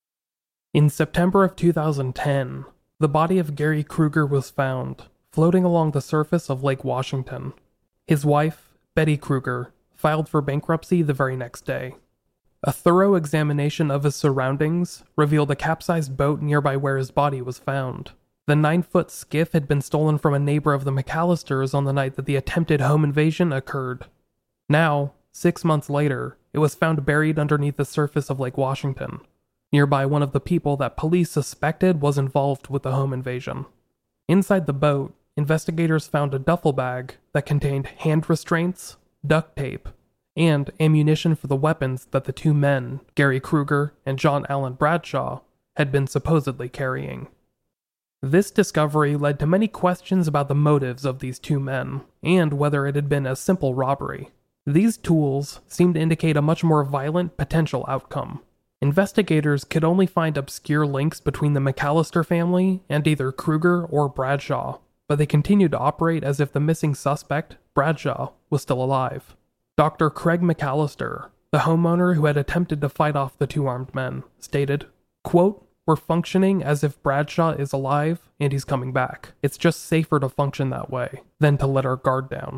In September of 2010, the body of Gary Kruger was found, floating along the surface of Lake Washington. His wife, Betty Kruger, filed for bankruptcy the very next day. A thorough examination of his surroundings revealed a capsized boat nearby where his body was found. The 9-foot skiff had been stolen from a neighbor of the McAllisters on the night that the attempted home invasion occurred. Now, 6 months later, it was found buried underneath the surface of Lake Washington, nearby one of the people that police suspected was involved with the home invasion. Inside the boat, investigators found a duffel bag that contained hand restraints, duct tape, and ammunition for the weapons that the two men, Gary Kruger and John Allen Bradshaw, had been supposedly carrying. This discovery led to many questions about the motives of these two men, and whether it had been a simple robbery. These tools seemed to indicate a much more violent potential outcome. Investigators could only find obscure links between the McAllister family and either Kruger or Bradshaw, but they continued to operate as if the missing suspect, Bradshaw, was still alive. Dr. Craig McAllister, the homeowner who had attempted to fight off the two armed men, stated, quote, "We're functioning as if Bradshaw is alive and he's coming back. It's just safer to function that way than to let our guard down."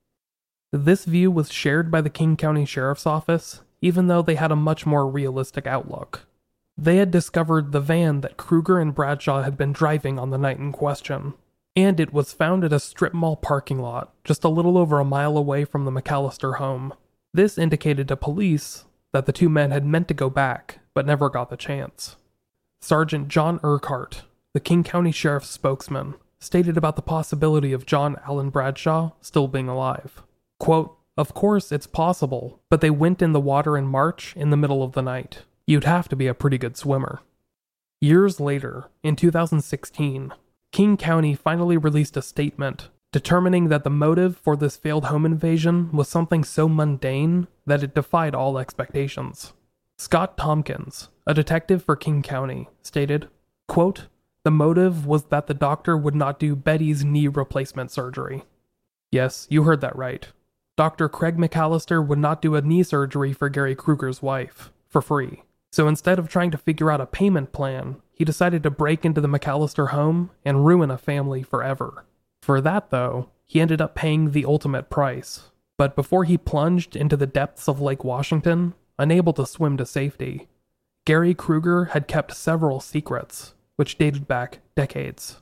This view was shared by the King County Sheriff's Office, even though they had a much more realistic outlook. They had discovered the van that Kruger and Bradshaw had been driving on the night in question, and it was found at a strip mall parking lot just a little over a mile away from the McAllister home. This indicated to police that the two men had meant to go back, but never got the chance. Sergeant John Urquhart, the King County Sheriff's spokesman, stated about the possibility of John Allen Bradshaw still being alive. Quote, "Of course it's possible, but they went in the water in March in the middle of the night. You'd have to be a pretty good swimmer." Years later, in 2016, King County finally released a statement determining that the motive for this failed home invasion was something so mundane that it defied all expectations. Scott Tompkins, a detective for King County, stated, quote, "The motive was that the doctor would not do Betty's knee replacement surgery." Yes, you heard that right. Dr. Craig McAllister would not do a knee surgery for Gary Kruger's wife, for free. So instead of trying to figure out a payment plan, he decided to break into the McAllister home and ruin a family forever. For that, though, he ended up paying the ultimate price. But before he plunged into the depths of Lake Washington, unable to swim to safety, Gary Kruger had kept several secrets, which dated back decades.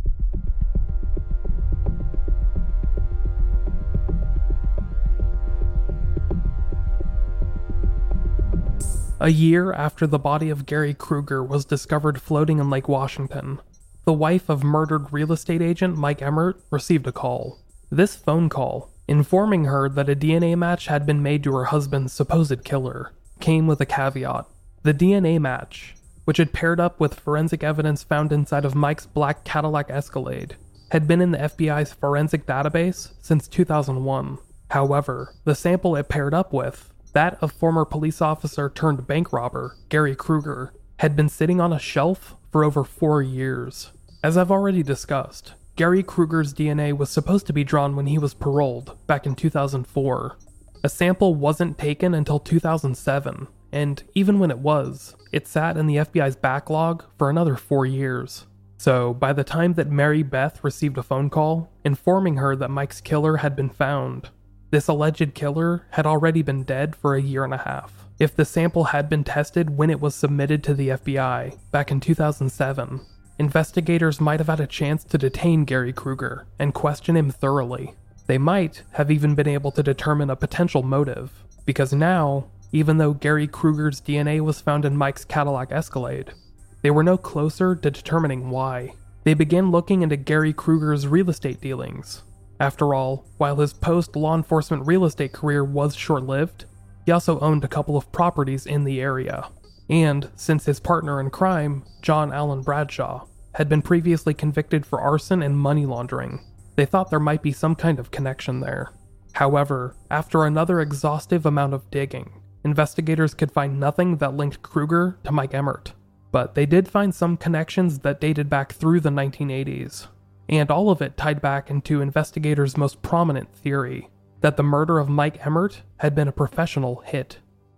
A year after the body of Gary Kruger was discovered floating in Lake Washington, the wife of murdered real estate agent Mike Emmert received a call. This phone call, informing her that a DNA match had been made to her husband's supposed killer, came with a caveat. The DNA match, which had paired up with forensic evidence found inside of Mike's black Cadillac Escalade, had been in the FBI's forensic database since 2001. However, the sample it paired up with, that of former police officer turned bank robber Gary Kruger, had been sitting on a shelf for over 4 years. As I've already discussed, Gary Kruger's DNA was supposed to be drawn when he was paroled back in 2004. A sample wasn't taken until 2007, and even when it was, it sat in the FBI's backlog for another 4 years. So, by the time that Mary Beth received a phone call informing her that Mike's killer had been found, this alleged killer had already been dead for 1.5 years. If the sample had been tested when it was submitted to the FBI back in 2007, investigators might have had a chance to detain Gary Kruger and question him thoroughly. They might have even been able to determine a potential motive, because now, even though Gary Kruger's DNA was found in Mike's Cadillac Escalade, they were no closer to determining why. They began looking into Gary Kruger's real estate dealings. After all, while his post-law enforcement real estate career was short-lived, he also owned a couple of properties in the area. And since his partner in crime, John Allen Bradshaw, had been previously convicted for arson and money laundering, they thought there might be some kind of connection there. However, after another exhaustive amount of digging, investigators could find nothing that linked Kruger to Mike Emmert. But they did find some connections that dated back through the 1980s. And all of it tied back into investigators' most prominent theory, that the murder of Mike Emmert had been a professional hit.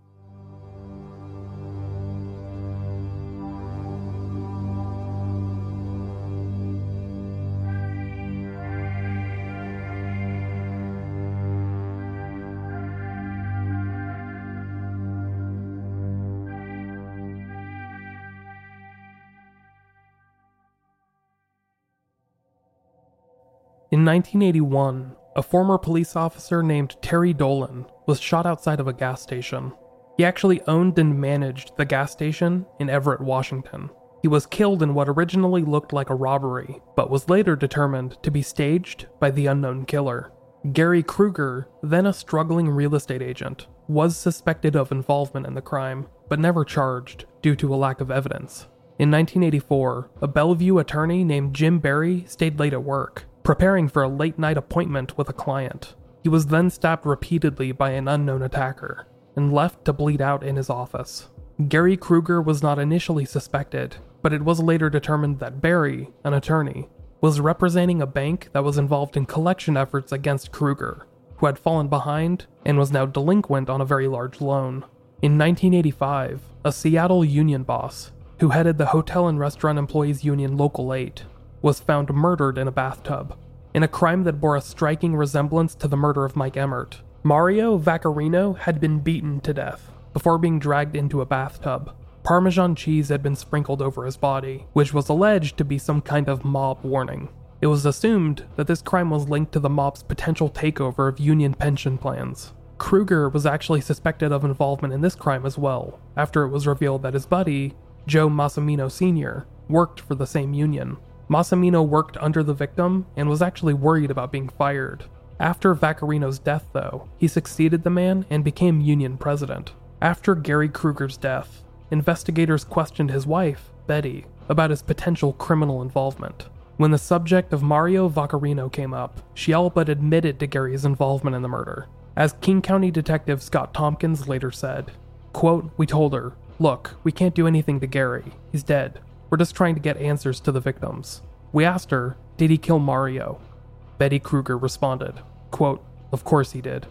In 1981, a former police officer named Terry Dolan was shot outside of a gas station. He actually owned and managed the gas station in Everett, Washington. He was killed in what originally looked like a robbery, but was later determined to be staged by the unknown killer. Gary Kruger, then a struggling real estate agent, was suspected of involvement in the crime, but never charged due to a lack of evidence. In 1984, a Bellevue attorney named Jim Barry stayed late at work, preparing for a late-night appointment with a client. He was then stabbed repeatedly by an unknown attacker, and left to bleed out in his office. Gary Kruger was not initially suspected, but it was later determined that Barry, an attorney, was representing a bank that was involved in collection efforts against Kruger, who had fallen behind and was now delinquent on a very large loan. In 1985, a Seattle union boss, who headed the Hotel and Restaurant Employees Union Local 8, was found murdered in a bathtub, in a crime that bore a striking resemblance to the murder of Mike Emmert. Mario Vaccarino had been beaten to death before being dragged into a bathtub. Parmesan cheese had been sprinkled over his body, which was alleged to be some kind of mob warning. It was assumed that this crime was linked to the mob's potential takeover of union pension plans. Kruger was actually suspected of involvement in this crime as well, after it was revealed that his buddy, Joe Massimino Sr., worked for the same union. Massimino worked under the victim and was actually worried about being fired. After Vaccarino's death, though, he succeeded the man and became union president. After Gary Kruger's death, investigators questioned his wife, Betty, about his potential criminal involvement. When the subject of Mario Vaccarino came up, she all but admitted to Gary's involvement in the murder. As King County Detective Scott Tompkins later said, quote, "We told her, look, we can't do anything to Gary. He's dead. We're just trying to get answers to the victims. We asked her, did he kill Mario? Betty Kruger responded, quote, of course he did."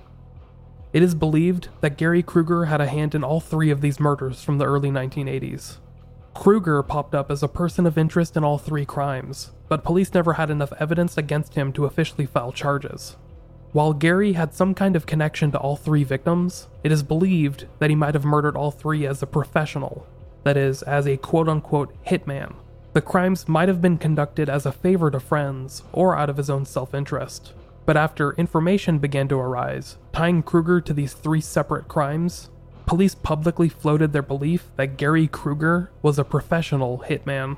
It is believed that Gary Kruger had a hand in all three of these murders from the early 1980s. Kruger popped up as a person of interest in all three crimes, but police never had enough evidence against him to officially file charges. While Gary had some kind of connection to all three victims, it is believed that he might have murdered all three as a professional, that is, as a quote-unquote hitman. The crimes might have been conducted as a favor to friends or out of his own self-interest. But after information began to arise, tying Kruger to these three separate crimes, police publicly floated their belief that Gary Kruger was a professional hitman.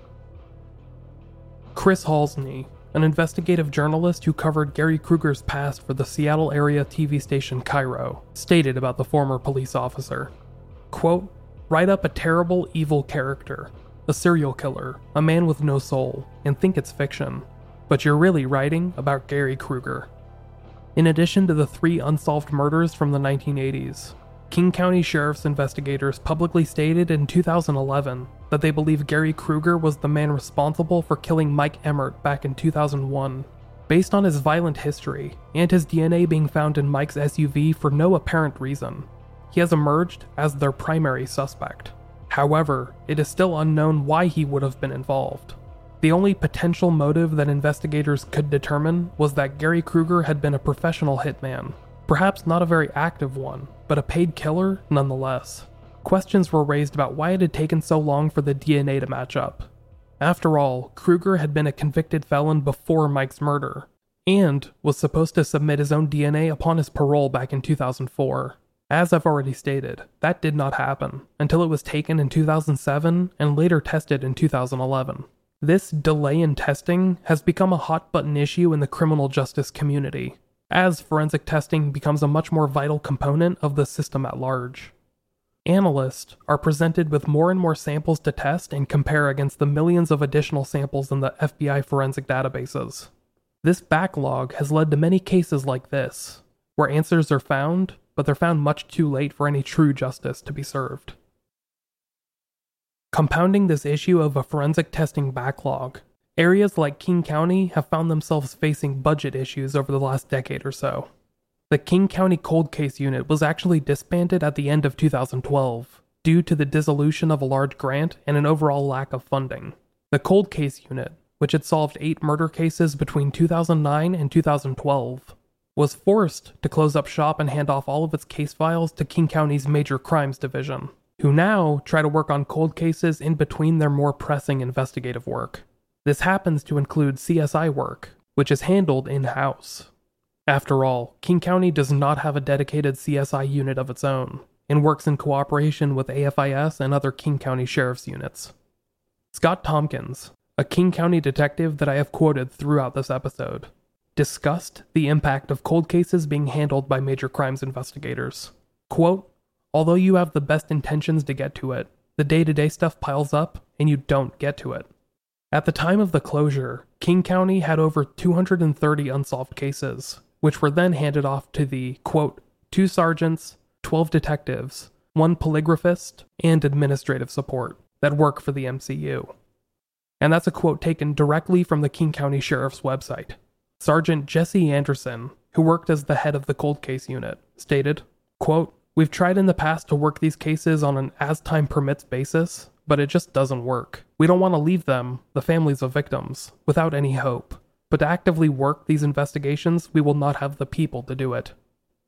Chris Halsney, an investigative journalist who covered Gary Kruger's past for the Seattle area TV station Cairo, stated about the former police officer, quote, "Write up a terrible, evil character, a serial killer, a man with no soul, and think it's fiction. But you're really writing about Gary Kruger." In addition to the three unsolved murders from the 1980s, King County Sheriff's investigators publicly stated in 2011 that they believe Gary Kruger was the man responsible for killing Mike Emmert back in 2001. Based on his violent history, and his DNA being found in Mike's SUV for no apparent reason, he has emerged as their primary suspect. However, it is still unknown why he would have been involved. The only potential motive that investigators could determine was that Gary Kruger had been a professional hitman, Perhaps not a very active one, but a paid killer nonetheless. Questions were raised about why it had taken so long for the DNA to match up. After all, Kruger had been a convicted felon before Mike's murder, and was supposed to submit his own DNA upon his parole back in 2004. As I've already stated, that did not happen until it was taken in 2007 and later tested in 2011. This delay in testing has become a hot-button issue in the criminal justice community, as forensic testing becomes a much more vital component of the system at large. Analysts are presented with more and more samples to test and compare against the millions of additional samples in the FBI forensic databases. This backlog has led to many cases like this, where answers are found, but they're found much too late for any true justice to be served. Compounding this issue of a forensic testing backlog, areas like King County have found themselves facing budget issues over the last decade or so. The King County Cold Case Unit was actually disbanded at the end of 2012, due to the dissolution of a large grant and an overall lack of funding. The Cold Case Unit, which had solved 8 murder cases between 2009 and 2012, was forced to close up shop and hand off all of its case files to King County's Major Crimes Division, who now try to work on cold cases in between their more pressing investigative work. This happens to include CSI work, which is handled in-house. After all, King County does not have a dedicated CSI unit of its own, and works in cooperation with AFIS and other King County Sheriff's units. Scott Tompkins, a King County detective that I have quoted throughout this episode, discussed the impact of cold cases being handled by major crimes investigators. Quote, "Although you have the best intentions to get to it, the day-to-day stuff piles up and you don't get to it." At the time of the closure, King County had over 230 unsolved cases, which were then handed off to the, quote, 2 sergeants, 12 detectives, 1 polygraphist, and administrative support that work for the MCU. And that's a quote taken directly from the King County Sheriff's website. Sergeant Jesse Anderson, who worked as the head of the cold case unit, stated, quote, "We've tried in the past to work these cases on an as time permits basis, but it just doesn't work. We don't want to leave them, the families of victims, without any hope. But to actively work these investigations, we will not have the people to do it."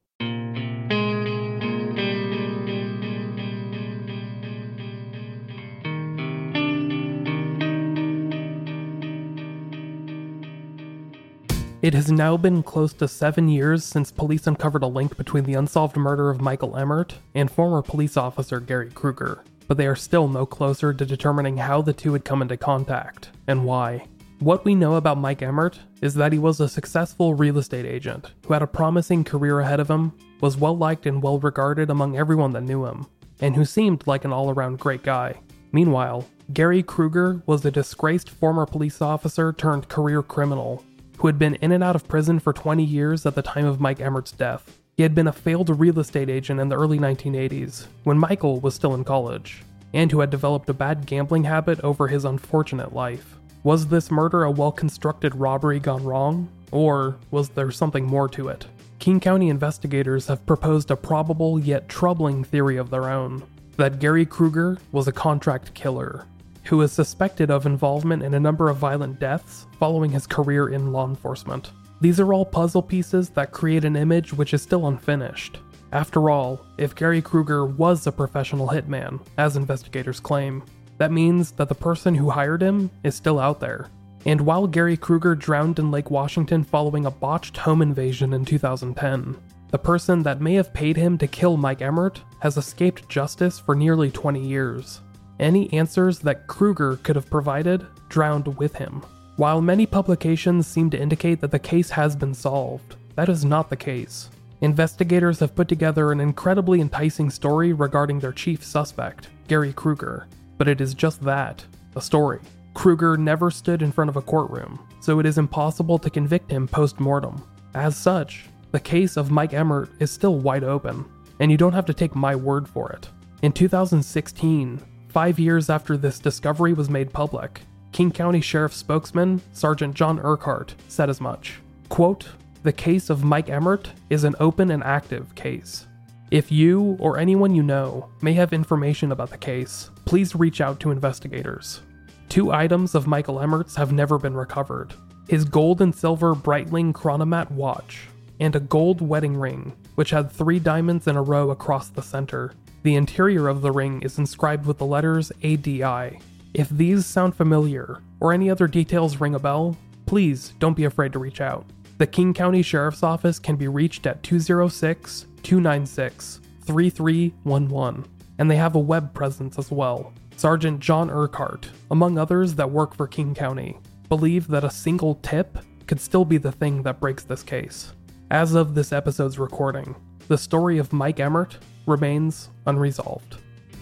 It has now been close to 7 years since police uncovered a link between the unsolved murder of Michael Emmert and former police officer Gary Kruger, but they are still no closer to determining how the two had come into contact, and why. What we know about Mike Emmert is that he was a successful real estate agent who had a promising career ahead of him, was well liked and well regarded among everyone that knew him, and who seemed like an all-around great guy. Meanwhile, Gary Kruger was a disgraced former police officer turned career criminal who had been in and out of prison for 20 years at the time of Mike Emmert's death. He had been a failed real estate agent in the early 1980s, when Michael was still in college, and who had developed a bad gambling habit over his unfortunate life. Was this murder a well-constructed robbery gone wrong, or was there something more to it? King County investigators have proposed a probable yet troubling theory of their own, that Gary Kruger was a contract killer, who is suspected of involvement in a number of violent deaths following his career in law enforcement. These are all puzzle pieces that create an image which is still unfinished. After all, if Gary Kruger was a professional hitman, as investigators claim, that means that the person who hired him is still out there. And while Gary Kruger drowned in Lake Washington following a botched home invasion in 2010, the person that may have paid him to kill Mike Emmert has escaped justice for nearly 20 years. Any answers that Kruger could have provided drowned with him. While many publications seem to indicate that the case has been solved, that is not the case. Investigators have put together an incredibly enticing story regarding their chief suspect, Gary Kruger, but it is just that, a story. Kruger never stood in front of a courtroom, so it is impossible to convict him post-mortem. As such, the case of Mike Emmert is still wide open, and you don't have to take my word for it. In 2016, 5 years after this discovery was made public, King County Sheriff spokesman Sergeant John Urquhart said as much. Quote, "The case of Mike Emmert is an open and active case. If you or anyone you know may have information about the case, please reach out to investigators. 2 items of Michael Emmert's have never been recovered: his gold and silver Breitling Chronomat watch and a gold wedding ring which had 3 diamonds in a row across the center. The interior of the ring is inscribed with the letters ADI. If these sound familiar, or any other details ring a bell, please don't be afraid to reach out. The King County Sheriff's Office can be reached at 206-296-3311, and they have a web presence as well. Sergeant John Urquhart, among others that work for King County, believe that a single tip could still be the thing that breaks this case. As of this episode's recording, the story of Mike Emmert remains unresolved.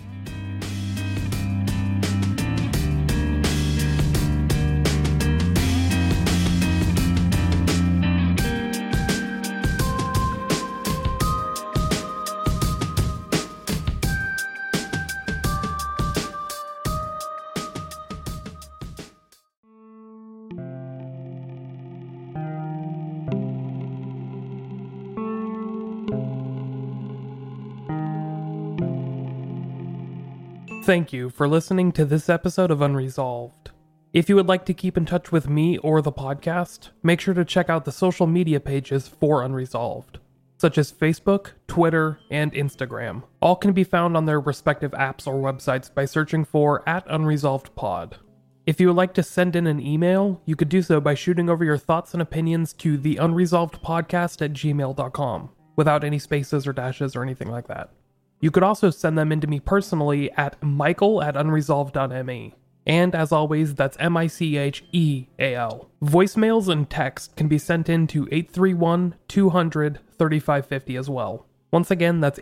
Thank you for listening to this episode of Unresolved. If you would like to keep in touch with me or the podcast, make sure to check out the social media pages for Unresolved, such as Facebook, Twitter, and Instagram. All can be found on their respective apps or websites by searching for @UnresolvedPod. If you would like to send in an email, you could do so by shooting over your thoughts and opinions to theunresolvedpodcast@gmail.com, without any spaces or dashes or anything like that. You could also send them in to me personally at michael@unresolved.me. And as always, that's MICHEAL. Voicemails and text can be sent in to 831-200-3550 as well. Once again, that's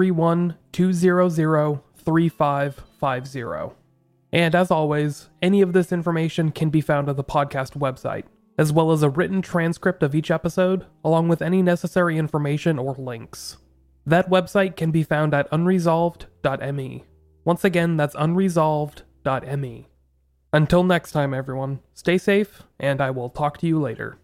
831-200-3550. And as always, any of this information can be found on the podcast website, as well as a written transcript of each episode, along with any necessary information or links. That website can be found at unresolved.me. Once again, that's unresolved.me. Until next time, everyone, stay safe, and I will talk to you later.